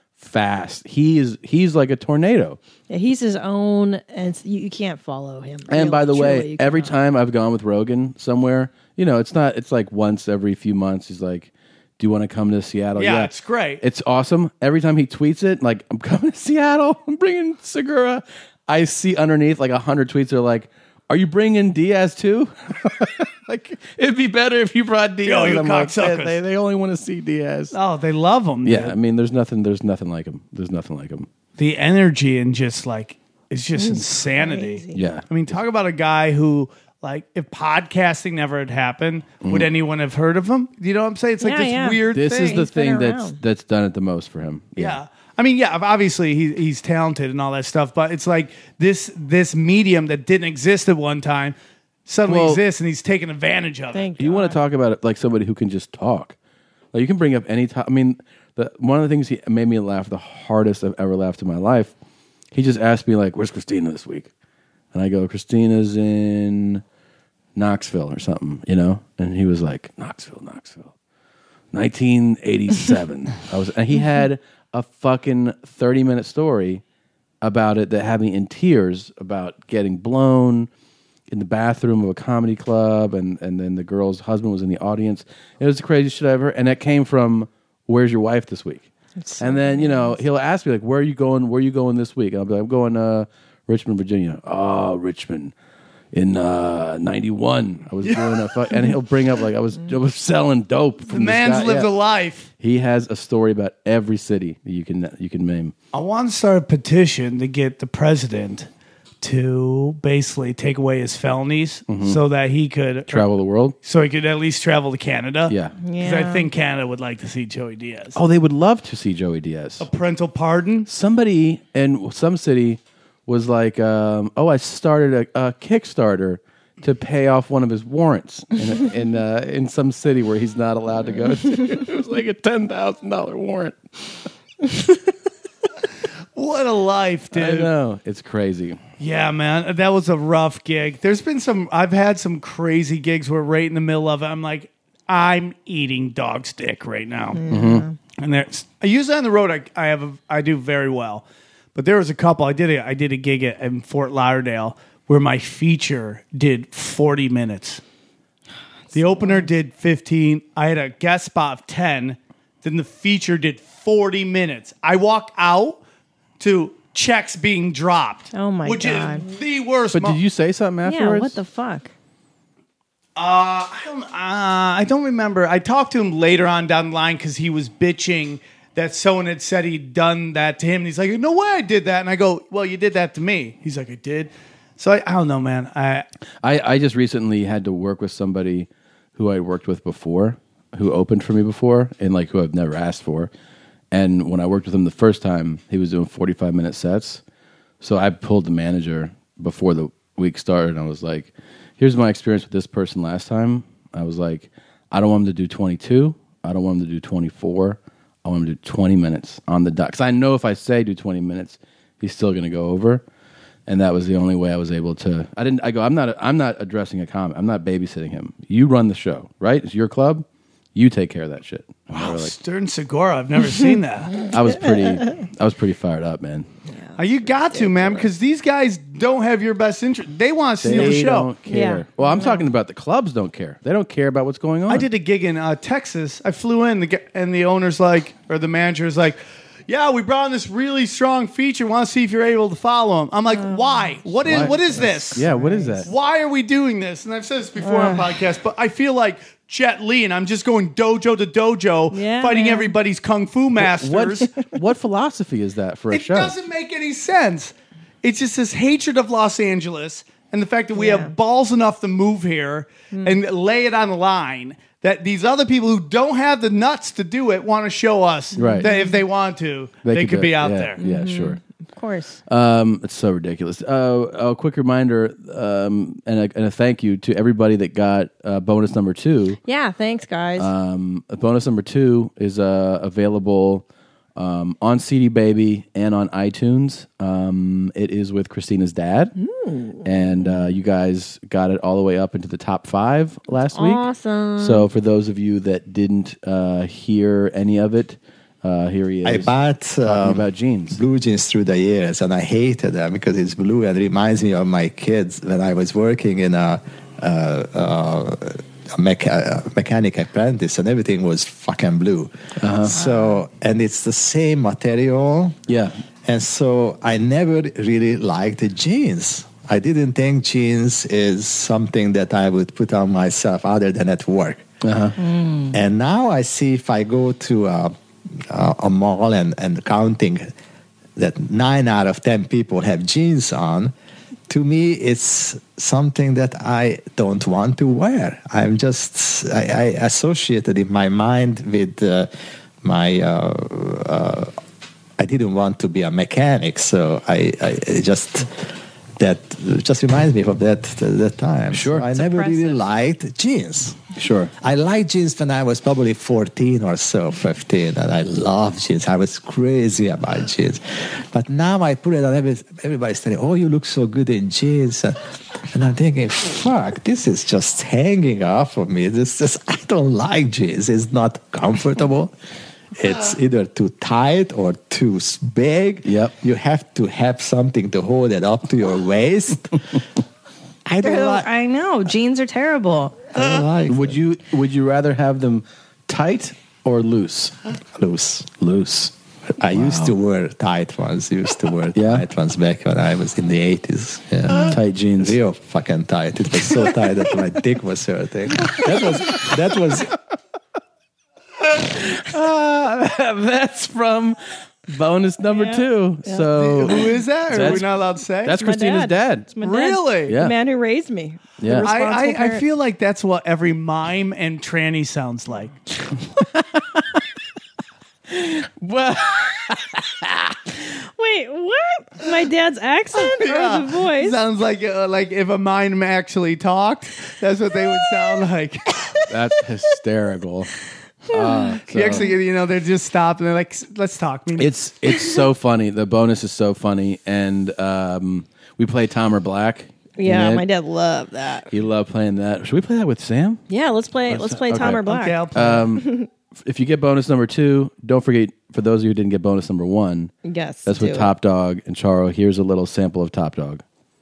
fast. He's like a tornado. Yeah, he's his own, and you can't follow him. And by the Truly, way, you every cannot. time I've gone with Rogan somewhere, it's like once every few months, he's like, do you want to come to Seattle? Yeah, it's great. It's awesome. Every time he tweets it, like, I'm coming to Seattle. I'm bringing Segura. I see underneath like 100 tweets that are like, are you bringing Diaz too? Like, it'd be better if you brought Diaz. Yo, you I'm like, cocksuckers. they only want to see Diaz. Oh, they love him. Yeah, dude. I mean, there's nothing like him. There's nothing like him. The energy and just like, it's just insanity. crazy. Yeah. I mean, talk about a guy who, like, if podcasting never had happened, would anyone have heard of him? You know what I'm saying? It's like Yeah, this yeah. weird This thing. is the He's been thing around. that's done it the most for him. Yeah. I mean, yeah, obviously he's talented and all that stuff, but it's like this medium that didn't exist at one time suddenly exists, and he's taking advantage of it. Thank You want to talk about it like somebody who can just talk. Like, you can bring up any time. I mean, one of the things he made me laugh the hardest I've ever laughed in my life, he just asked me, like, where's Christina this week? And I go, Christina's in Knoxville or something, And he was like, Knoxville. 1987. And he had a fucking 30-minute story about it that had me in tears about getting blown in the bathroom of a comedy club, and then the girl's husband was in the audience. It was the craziest shit ever, and that came from, where's your wife this week? And then, he'll ask me, like, where are you going this week? And I'll be like, I'm going to Richmond, Virginia. Oh, Richmond. in 91, I was doing and he'll bring up like I was selling dope. The man's lived a life. He has a story about every city that you can name. I want to start a petition to get the president to basically take away his felonies so that he could Travel the world. so he could at least travel to Canada. Yeah. Because I think Canada would like to see Joey Diaz. Oh, they would love to see Joey Diaz. A parental pardon. Somebody in some city was like, I started a Kickstarter to pay off one of his warrants in some city where he's not allowed to go to. It was like a $10,000 warrant. What a life, dude. I know. It's crazy. Yeah, man. That was a rough gig. I've had some crazy gigs where right in the middle of it, I'm like, I'm eating dog stick right now. And usually on the road, I do very well. But there was a couple. I did a gig in Fort Lauderdale where my feature did 40 minutes. The opener did 15. I had a guest spot of 10. Then the feature did 40 minutes. I walk out to checks being dropped. Oh, my which God. is the worst. But did you say something afterwards? Yeah, what the fuck? I don't remember. I talked to him later on down the line because he was bitching that someone had said he'd done that to him. And he's like, no way I did that. And I go, well, you did that to me. He's like, I did. So I don't know, man. I just recently had to work with somebody who I worked with before, who opened for me before, and like who I've never asked for. And when I worked with him the first time, he was doing 45-minute sets. So I pulled the manager before the week started, and I was like, here's my experience with this person last time. I was like, I don't want him to do 22. I don't want him to do 24. I want him to do 20 minutes on the dot. Because I know if I say do 20 minutes, he's still going to go over. And that was the only way I was able to. I'm not addressing a comment. I'm not babysitting him. You run the show, right? It's your club. You take care of that shit. Wow, Stern Segura. I've never seen that. I was pretty fired up, man. You got to, man, because these guys don't have your best interest. They want to see the show. Don't care. Yeah. Well, I'm talking about the clubs don't care. They don't care about what's going on. I did a gig in Texas. I flew in, and the owner's like, or the manager's like, yeah, we brought in this really strong feature. Want to see if you're able to follow him. I'm like, why? What is this? Yeah, what is that? Why are we doing this? And I've said this before on podcasts, but I feel like Jet Li, and I'm just going dojo to dojo, fighting everybody's kung fu masters. What philosophy is that for a show? It doesn't make any sense. It's just this hatred of Los Angeles and the fact that we have balls enough to move here and lay it on the line, that these other people who don't have the nuts to do it want to show us that if they want to, they could be out there. Yeah, sure. Of course. It's so ridiculous. A quick reminder and a thank you to everybody that got bonus number 2. Yeah, thanks, guys. Bonus number 2 is available on CD Baby and on iTunes. It is with Christina's dad. And you guys got it all the way up into the top 5 last week. Awesome. So for those of you that didn't hear any of it, here he is. I bought talking about jeans. blue jeans through the years, and I hated them because it's blue and it reminds me of my kids when I was working in a mechanic apprentice, and everything was fucking blue. So, and it's the same material. Yeah. And so I never really liked the jeans. I didn't think jeans is something that I would put on myself other than at work. And now I see if I go to a mall and counting that 9 out of 10 people have jeans on, to me, it's something that I don't want to wear. I associated in my mind with I didn't want to be a mechanic, so that just reminds me of that time. Sure. So I never really liked jeans. Sure. I liked jeans when I was probably 14 or so, 15, and I loved jeans. I was crazy about jeans. But now I put it on, everybody's telling, oh, you look so good in jeans. And I'm thinking, fuck, this is just hanging off of me. I don't like jeans. It's not comfortable. It's either too tight or too big. Yep. You have to have something to hold it up to your waist. I don't like. I know jeans are terrible. I don't like. Would you rather have them tight or loose? Loose. Loose. I used to wear tight ones. Tight ones back when I was in the 80s. Yeah. Tight jeans. Real fucking tight. It was so tight that my dick was hurting. That was. That's from bonus number 2. Yeah. So Who is that? Are That's- we not allowed to say? that's My Christina's dad. It's my dad. Really? Yeah. The man who raised me. The Yeah. responsible I parent. feel like that's what every mime and tranny sounds like. Well, Wait, what? My dad's accent or the voice? Sounds like if a mime actually talked, that's what they would sound like. that's hysterical. So- Actually, they're just stopped and they're like, "Let's talk." It's so funny. The bonus is so funny, and we play Tom or Black. Yeah, in it. my dad loved that. He loved playing that. Should we play that with Sam? Yeah, let's play Tom or Black. Okay, I'll play. If you get bonus number 2, don't forget, for those of you who didn't get bonus number 1, Yes. that's with do it. Top Dog and Charo. Here's a little sample of Top Dog.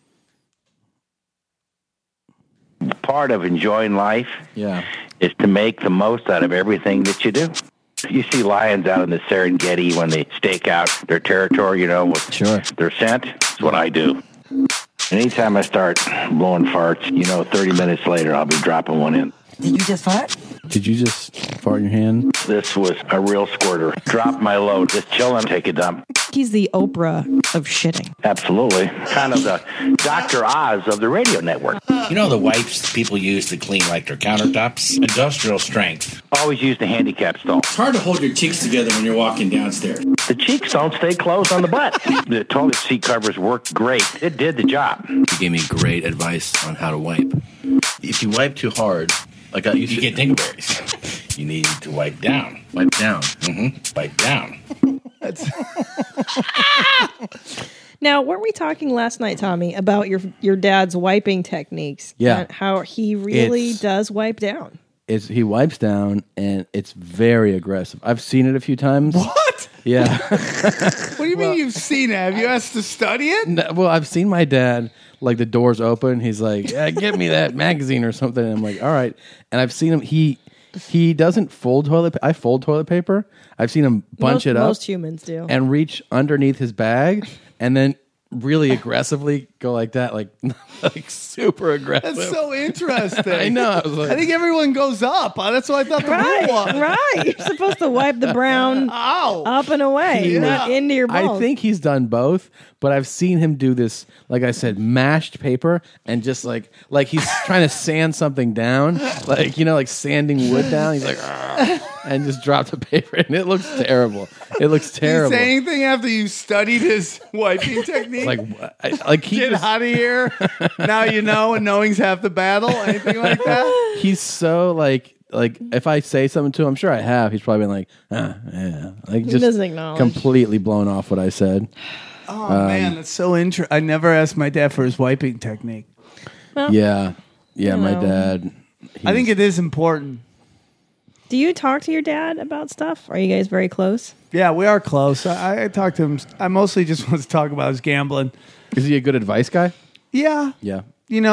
Part of enjoying life Yeah. is to make the most out of everything that you do. You see lions out in the Serengeti when they stake out their territory, with their scent. That's what I do. Anytime I start blowing farts, 30 minutes later, I'll be dropping one in. Did you just fart? Did you just fart in your hand? This was a real squirter. Drop my load, just chilling, take a dump. He's the Oprah of shitting. Absolutely. Kind of the Dr. Oz of the radio network. You know the wipes people use to clean like their countertops? Industrial strength. Always use the handicap stall. It's hard to hold your cheeks together when you're walking downstairs. The cheeks don't stay closed on the butt. The toilet seat covers worked great. It did the job. You gave me great advice on how to wipe. If you wipe too hard, you get dingleberries. You need to wipe down. Wipe down. Mm-hmm. Wipe down. Now, weren't we talking last night, Tommy, about your dad's wiping techniques? Yeah. And how he really It's- does wipe down. He wipes down, and it's very aggressive. I've seen it a few times. What? Yeah. What do you mean you've seen it? Have you asked to study it? No, well, I've seen my dad, the doors open. He's like, yeah, "Give me that magazine or something." And I'm like, "All right." And I've seen him. He doesn't fold toilet. I fold toilet paper. I've seen him bunch it up. Most humans do. And reach underneath his bag, and then really aggressively go like that, like super aggressive. That's so interesting. I know. I was like, I think everyone goes up. That's what I thought the rule was. Right. You're supposed to wipe the brown up and away, not into your balls. I think he's done both, but I've seen him do this, like I said, mashed paper, and just like he's trying to sand something down, like sanding wood down. He's like, "Argh," and just drop the paper, and it looks terrible. It looks Did you terrible. say anything after you studied his wiping technique? He Get just- out of here. Now you know, and knowing's half the battle. Anything like that? He's so like if I say something to him, I'm sure I have. He's probably been like, yeah, He just doesn't acknowledge. completely blown off what I said. Oh man, that's so interesting. I never asked my dad for his wiping technique. Yeah, my know. dad. I think it is important. Do you talk to your dad about stuff? Are you guys very close? Yeah, we are close. I talk to him. I mostly just want to talk about his gambling. Is he a good advice guy? Yeah. Yeah.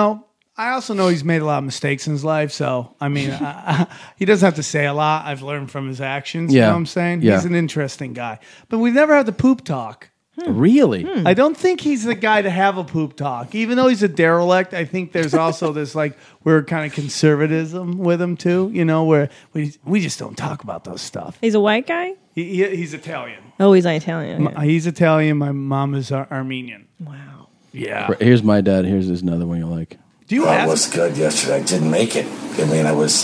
I also know he's made a lot of mistakes in his life. So, I mean, he doesn't have to say a lot. I've learned from his actions. You Yeah. know what I'm saying? Yeah. He's an interesting guy. But we've never had the poop talk. Really? I don't think he's the guy to have a poop talk. Even though he's a derelict, I think there's also this weird kind of conservatism with him too. Where we just don't talk about those stuff. He's a white guy? He's Italian. Oh, he's an Italian. Okay. He's Italian. My mom is Armenian. Wow. Yeah. Here's my dad. Here's another one you'll like. Do you I ask? was good yesterday. I didn't make it. I mean, it was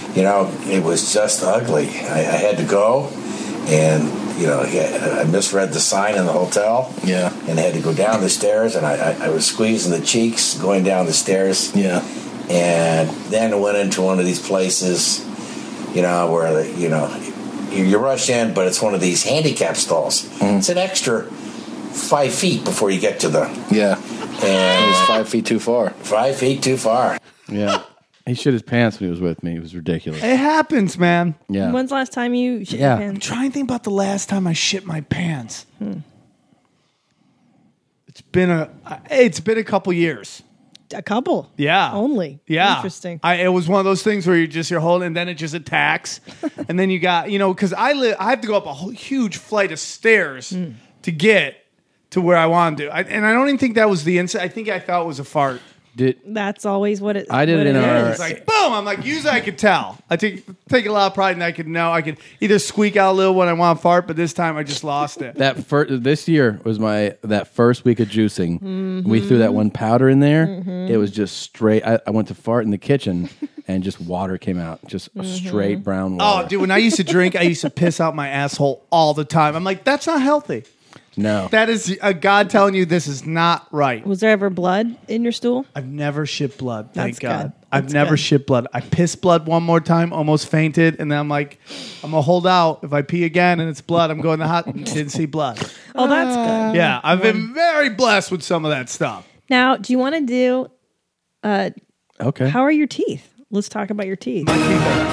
just ugly. I had to go, and I misread the sign in the hotel. Yeah. And I had to go down the stairs, and I was squeezing the cheeks going down the stairs. Yeah. And then I went into one of these places, where you rush in, but it's one of these handicap stalls. It's an extra 5 feet before you get to the. Yeah. And it was 5 feet too far. 5 feet too far. Yeah. He shit his pants when he was with me. It was ridiculous. It happens, man. Yeah. When's the last time you shit Yeah. your I'm pants? trying to think about the last time I shit my pants. It's been a couple years. a couple. Yeah. Only. Yeah. Interesting. It was one of those things where you're holding, and then it just attacks, and then you got because I have to go up a whole huge flight of stairs to get to where I wanted to, and I don't even think that was the incident. I think I thought it was a fart. That's always what it. I did what it in our. It's like boom! I'm like, usually I could tell. I take a lot of pride, and I could know. I could either squeak out a little when I want to fart, but this time I just lost it. This year was that first week of juicing. We threw that one powder in there. It was just straight. I went to fart in the kitchen, and just water came out, just straight brown water. Oh, dude! When I used to drink, I used to piss out my asshole all the time. I'm like, that's not healthy. No, that is a God telling you this is not right. Was there ever blood in your stool? I've never shit blood. Thank That's God. good. I've never shit blood. I pissed blood one more time, almost fainted, and then I'm like, I'm gonna hold out. If I pee again and it's blood, I'm going to hot. Didn't see blood. Oh, that's good. Yeah, I've been very blessed with some of that stuff. Now, do you want to do? Okay. How are your teeth? Let's talk about your teeth. This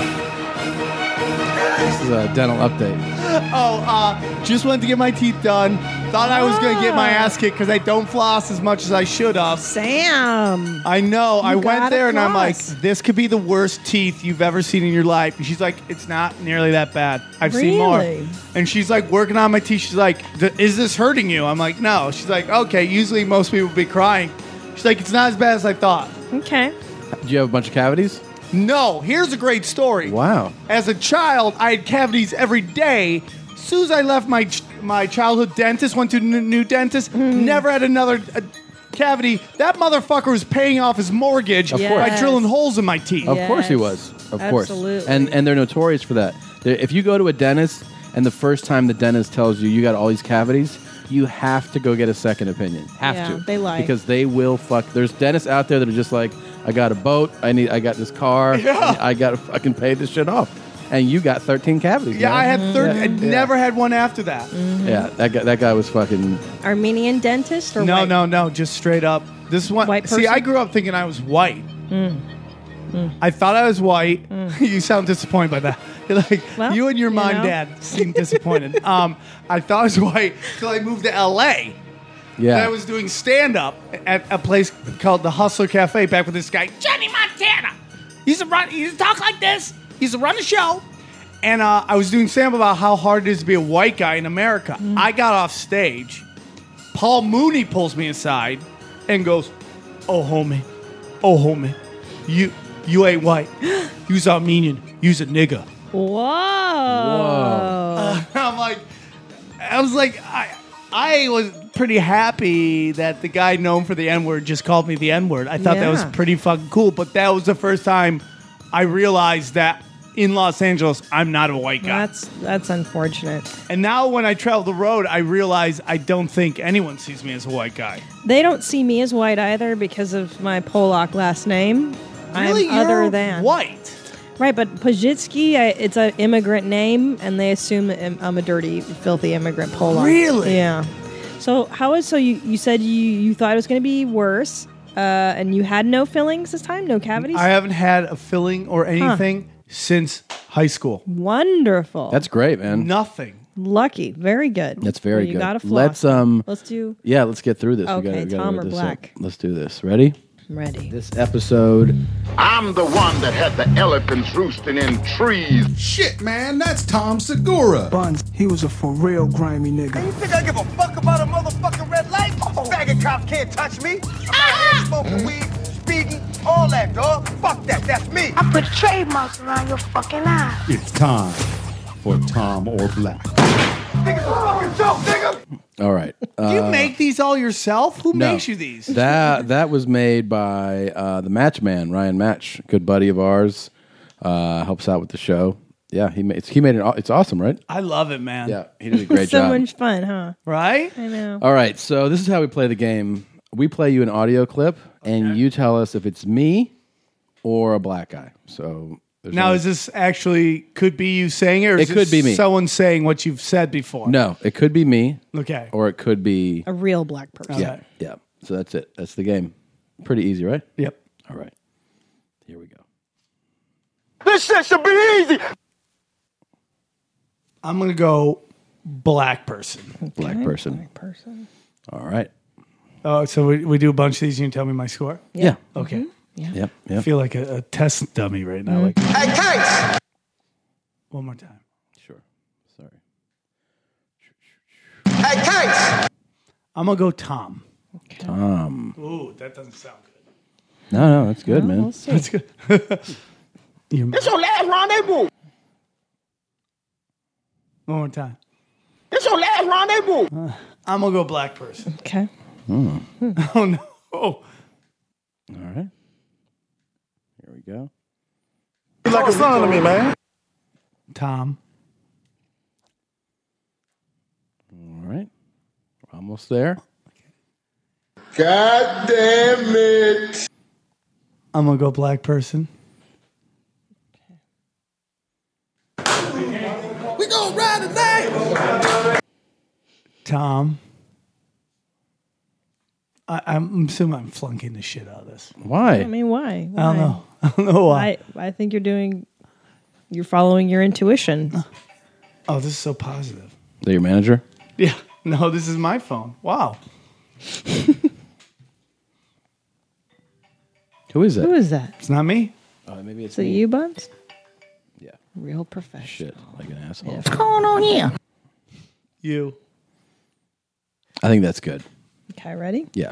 is a dental update. Just wanted to get my teeth done. Thought I was going to get my ass kicked because I don't floss as much as I should have. Sam. I know. I went gotta there and I'm like, floss. this could be the worst teeth you've ever seen in your life. And she's like, it's not nearly that bad. I've seen more. Really? And she's like working on my teeth. She's like, is this hurting you? I'm like, no. She's like, okay, usually most people would be crying. She's like, it's not as bad as I thought. Okay. Do you have a bunch of cavities? No. Here's a great story. Wow. As a child, I had cavities every day. As soon as I left my childhood dentist, went to a new dentist, never had another cavity. That motherfucker was paying off his mortgage by drilling holes in my teeth. Of course he was. Of course. Absolutely. And they're notorious for that. If you go to a dentist and the first time the dentist tells you got all these cavities, you have to go get a second opinion. Have Yeah, to. they lie. Because they will fuck. There's dentists out there that are just like, I got a boat, I got this car, I got to fucking pay this shit off. And you got 13 cavities. Yeah, man. I had 30. I never had one after that. Yeah, that guy was fucking. Armenian dentist or No, white? no, just straight up. This is one. White See, I person? grew up thinking I was white. I thought I was white. You sound disappointed by that. You're like, Well, you and your you mom and know. dad seem disappointed. I thought I was white until I moved to L.A. Yeah. I was doing stand-up at a place called the Hustler Cafe back with this guy, Johnny Montana. He used to talk like this. He used to run the show. And I was doing stand-up about how hard it is to be a white guy in America. I got off stage. Paul Mooney pulls me aside and goes, oh, homie, you ain't white. You's Armenian. You's a nigga. Whoa. I was like, I was pretty happy that the guy known for the N-word just called me the N-word. I thought that was Yeah. pretty fucking cool. But that was the first time I realized that in Los Angeles, I'm not a white guy. That's unfortunate. And now when I travel the road, I realize I don't think anyone sees me as a white guy. They don't see me as white either because of my Polak last name. Really? I'm other You're than white. Right, but Pajitsky, it's an immigrant name, and they assume I'm a dirty, filthy immigrant Polak. Really? Yeah. So you said you thought it was going to be worse, and you had no fillings this time, no cavities. I haven't had a filling or anything since high school. Wonderful. That's great, man. Nothing. Lucky. Very good. That's very You good. gotta floss. Let's do. Yeah, let's get through this. Okay, we gotta Tom wrap or this Black? up. Let's do this. Ready? I'm ready. This episode. I'm the one that had the elephants roosting in trees. Shit, man, that's Tom Segura. Buns, he was a for real grimy nigga. You think I give a fuck about a motherfucking red light? Faggot cops can't touch me. I'm out here smoking weed, speeding, all that, dog. Fuck that, that's me. I put trademarks around your fucking eyes. It's time for Tom or Black. Niggas a fucking joke, nigga. All right. Do you make these all yourself? Who No. makes you these? That was made by the Match Man, Ryan Match, good buddy of ours. Helps out with the show. Yeah, he made it. It's awesome, right? I love it, man. Yeah, he did a great so job. much fun, huh? Right? I know. All right, so this is how we play the game. We play you an audio clip, and you tell us if it's me or a black guy. So Now, is this actually could be you saying it, or is It could this be me. someone saying what you've said before? no, it could be me. Okay. Or it could be A real black person. yeah, yeah. So that's it. That's the game. Pretty easy, right? Yep. All right. Here we go. This shit should be easy. I'm going to go black person. Black person. Black person. All right. Oh, so we do a bunch of these and you tell me my score? Yeah. Okay. Yeah. Yep. I feel like a test dummy right now. Like, Hey, Case! one more time. Sure. Sorry. Hey, Case! I'm going to go Tom. Tom. Ooh, that doesn't sound good. No, that's good, Well, man. we'll see. That's good. This your last rendezvous. One more time. This your last rendezvous. I'm going to go black person. Okay. Hmm. Oh, no. Oh. All right. Here we go. He's like a son to me, man. Tom. All right. We're almost there. God damn it. I'm going to go black person. We gonna ride tonight. Tom. I'm assuming I'm flunking the shit out of this. Why? I mean, why? I don't know. I don't know why. I think you're following your intuition. Oh, this is so positive. Is that your manager? Yeah. No, this is my phone. Wow. Who is that? Who is that? It's not me. Maybe it's Is it me. you, Buns? Yeah. Real professional. Shit, like an asshole. What's going on here? You. I think that's good. Okay, ready? Yeah.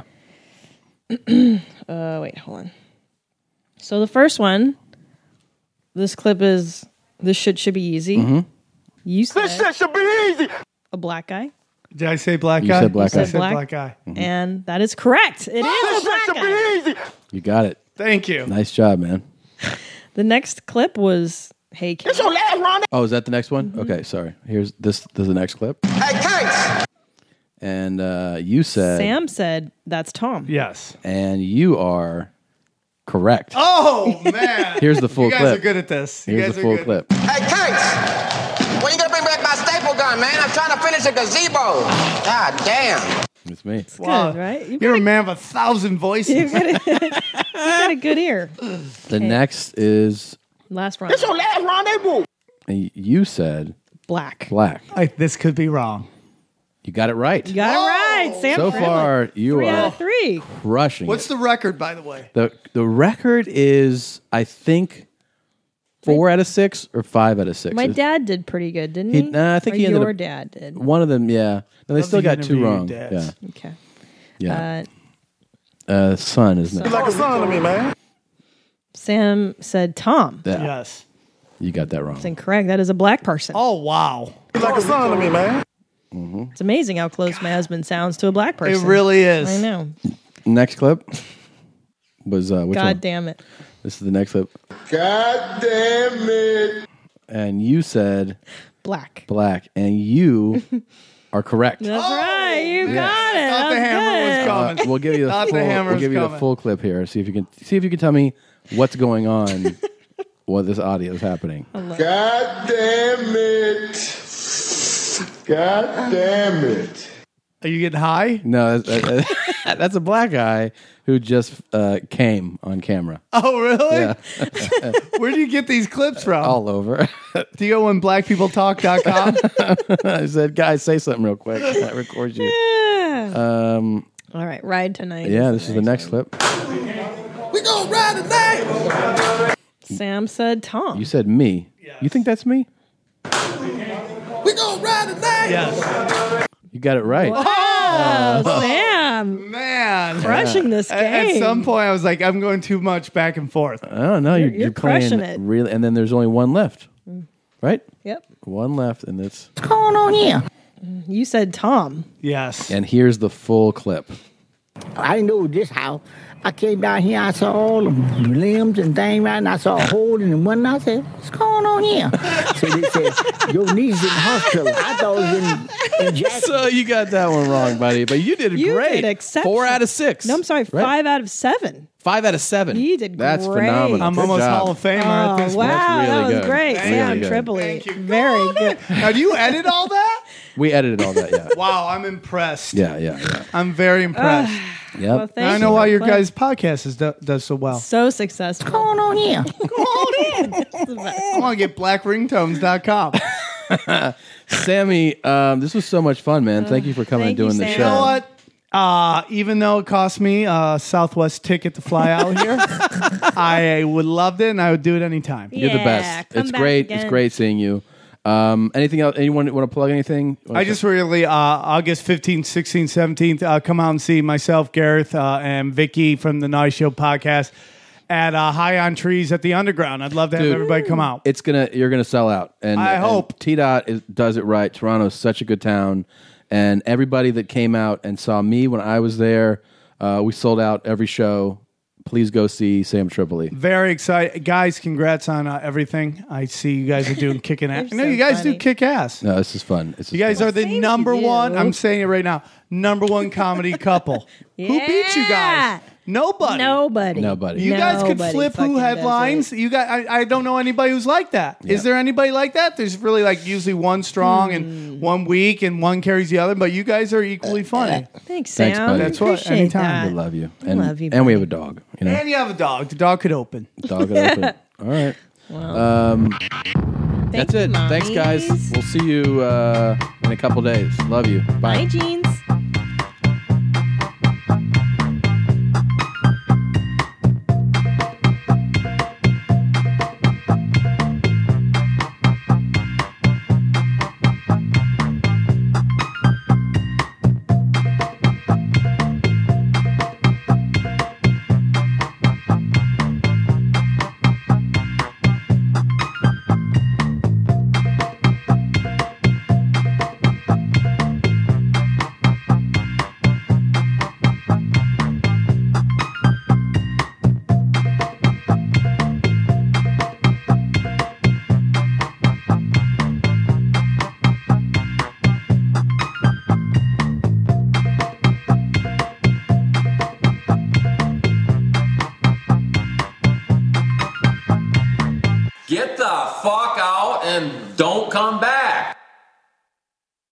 Wait, hold on. So the first one, this shit should be easy. Mm-hmm. You said This shit should be easy. a black guy, Did I say black You guy? said black I guy. said Black? black guy. and that is correct. It is This a shit black should guy. be easy. You got it. Thank you. Nice job, man. The next clip was, "Hey, kid." This your last rendezvous. Oh, is that the next one? Mm-hmm. Okay, sorry. Here's this. This is the next clip. Hey, Case. And you said, Sam said that's Tom. Yes. and you are correct. Oh, man. Here's the full You guys clip. are good at this. You Here's guys the are full good. clip. Hey, Case. When you gonna bring back my staple gun, man? I'm trying to finish a gazebo. God damn. It's me. Wow. Good, right? You're a man of 1,000 voices. You got a good ear. The next is, Last round. This your last rendezvous. and you said Black. black. This could be wrong. You got it right. You got it right, Sam. So Friendly. far, you 3 out are of 3. crushing What's it. the record, by the way? The record is, I think, 4 out of 6 or 5 out of 6. My It's- dad did pretty good, didn't he? I think Or he ended your up- dad did. One of them, yeah. No, they Love still the got 2 interview wrong. dads. Okay. Yeah. Uh, Son, isn't He's it? like a son to me, man. Sam said Tom. Yeah. Yes. You got that wrong. That's incorrect. That is a black person. Oh, wow. He's like a son to me, man. It's amazing how close my husband sounds to a black person. It really is. I know. Next clip was which God one? damn it. This is the next clip. God damn it. And you said Black. black, and you are correct. That's right. You got it. Thought the That was hammer was good. coming. We'll give you the Thought the full. hammer We'll was give you the coming. full clip here. See if you can tell me what's going on. What this audio is happening. God damn it. God damn it. Are you getting high? No, that's a black guy who just came on camera. Oh, really? Yeah, Where do you get these clips from? all over. Do you go on blackpeopletalk.com? I said, guys, say something real quick. I record you. Yeah. All right. Ride tonight. Yeah, this is the next clip. We gonna ride tonight. Sam said Tom. You said me. You think that's me? We gonna ride tonight. Yes. You got it right. Wow, Sam. Man. Crushing this game. At some point, I was like, I'm going too much back and forth. Oh no, you're playing crushing it. really. And then there's only one left, right? Yep. One left, and it's. What's going on here? You said Tom. Yes. And here's the full clip. I know this house. I came down here, I saw all the limbs and things, right? And I saw a hole in one. And I said, what's going on here? So they said, your niece is in the hospital. I thought it was in Jackson. So you got that one wrong, buddy. But you did You great. did exceptional. 4 out of 6. No, I'm sorry. Right? 5 out of 7. 5 out of 7. You did That's great. phenomenal. I'm Good almost job. Hall of Famer at this Oh, wow. point. That's that really was good. great. Really Sam good. Tripoli. Thank you. Very good. Now, do you edit all that? We edited all that, yeah. Wow, I'm impressed. Yeah. I'm very impressed. Yep. Well, thank Now I you know for why your playing. guys' podcast does so well. So successful. What's going on here? I want to get blackringtones.com. Sammy, this was so much fun, man. Thank you for coming and thank you, doing the Sam. show. You know what? Even though it cost me a Southwest ticket to fly out here, I would loved it and I would do it anytime. You're the best. It's great. It's great seeing you. Anything else? Anyone want to plug anything? I just really, August 15th, 16th, 17th, come out and see myself, Gareth, and Vicky from the Naughty Show podcast at High on Trees at the Underground. I'd love to have everybody come out. You're gonna sell out. And I hope. T-Dot does it right. Toronto's such a good town. And everybody that came out and saw me when I was there, we sold out every show. Please go see Sam Tripoli. Very excited. Guys, congrats on everything. I see you guys are doing kicking ass. No, you guys do kick ass. No, this is fun. You guys are the number one, I'm saying it right now, number one comedy couple. Who beat you guys? Nobody. You guys could flip who headlines. You guys, I don't know anybody who's like that. Is there anybody like that? There's really like usually one strong and one weak and one carries the other, but you guys are equally funny. Thanks, Sam. buddy. That's what. Anytime. We love you. I love you, And we have a dog. You know? And you have a dog. The dog could open. Dog could open. All right. That's it. Thanks, guys. We'll see you in a couple days. Love you. Bye. Bye, Jeans. Get the fuck out and don't come back.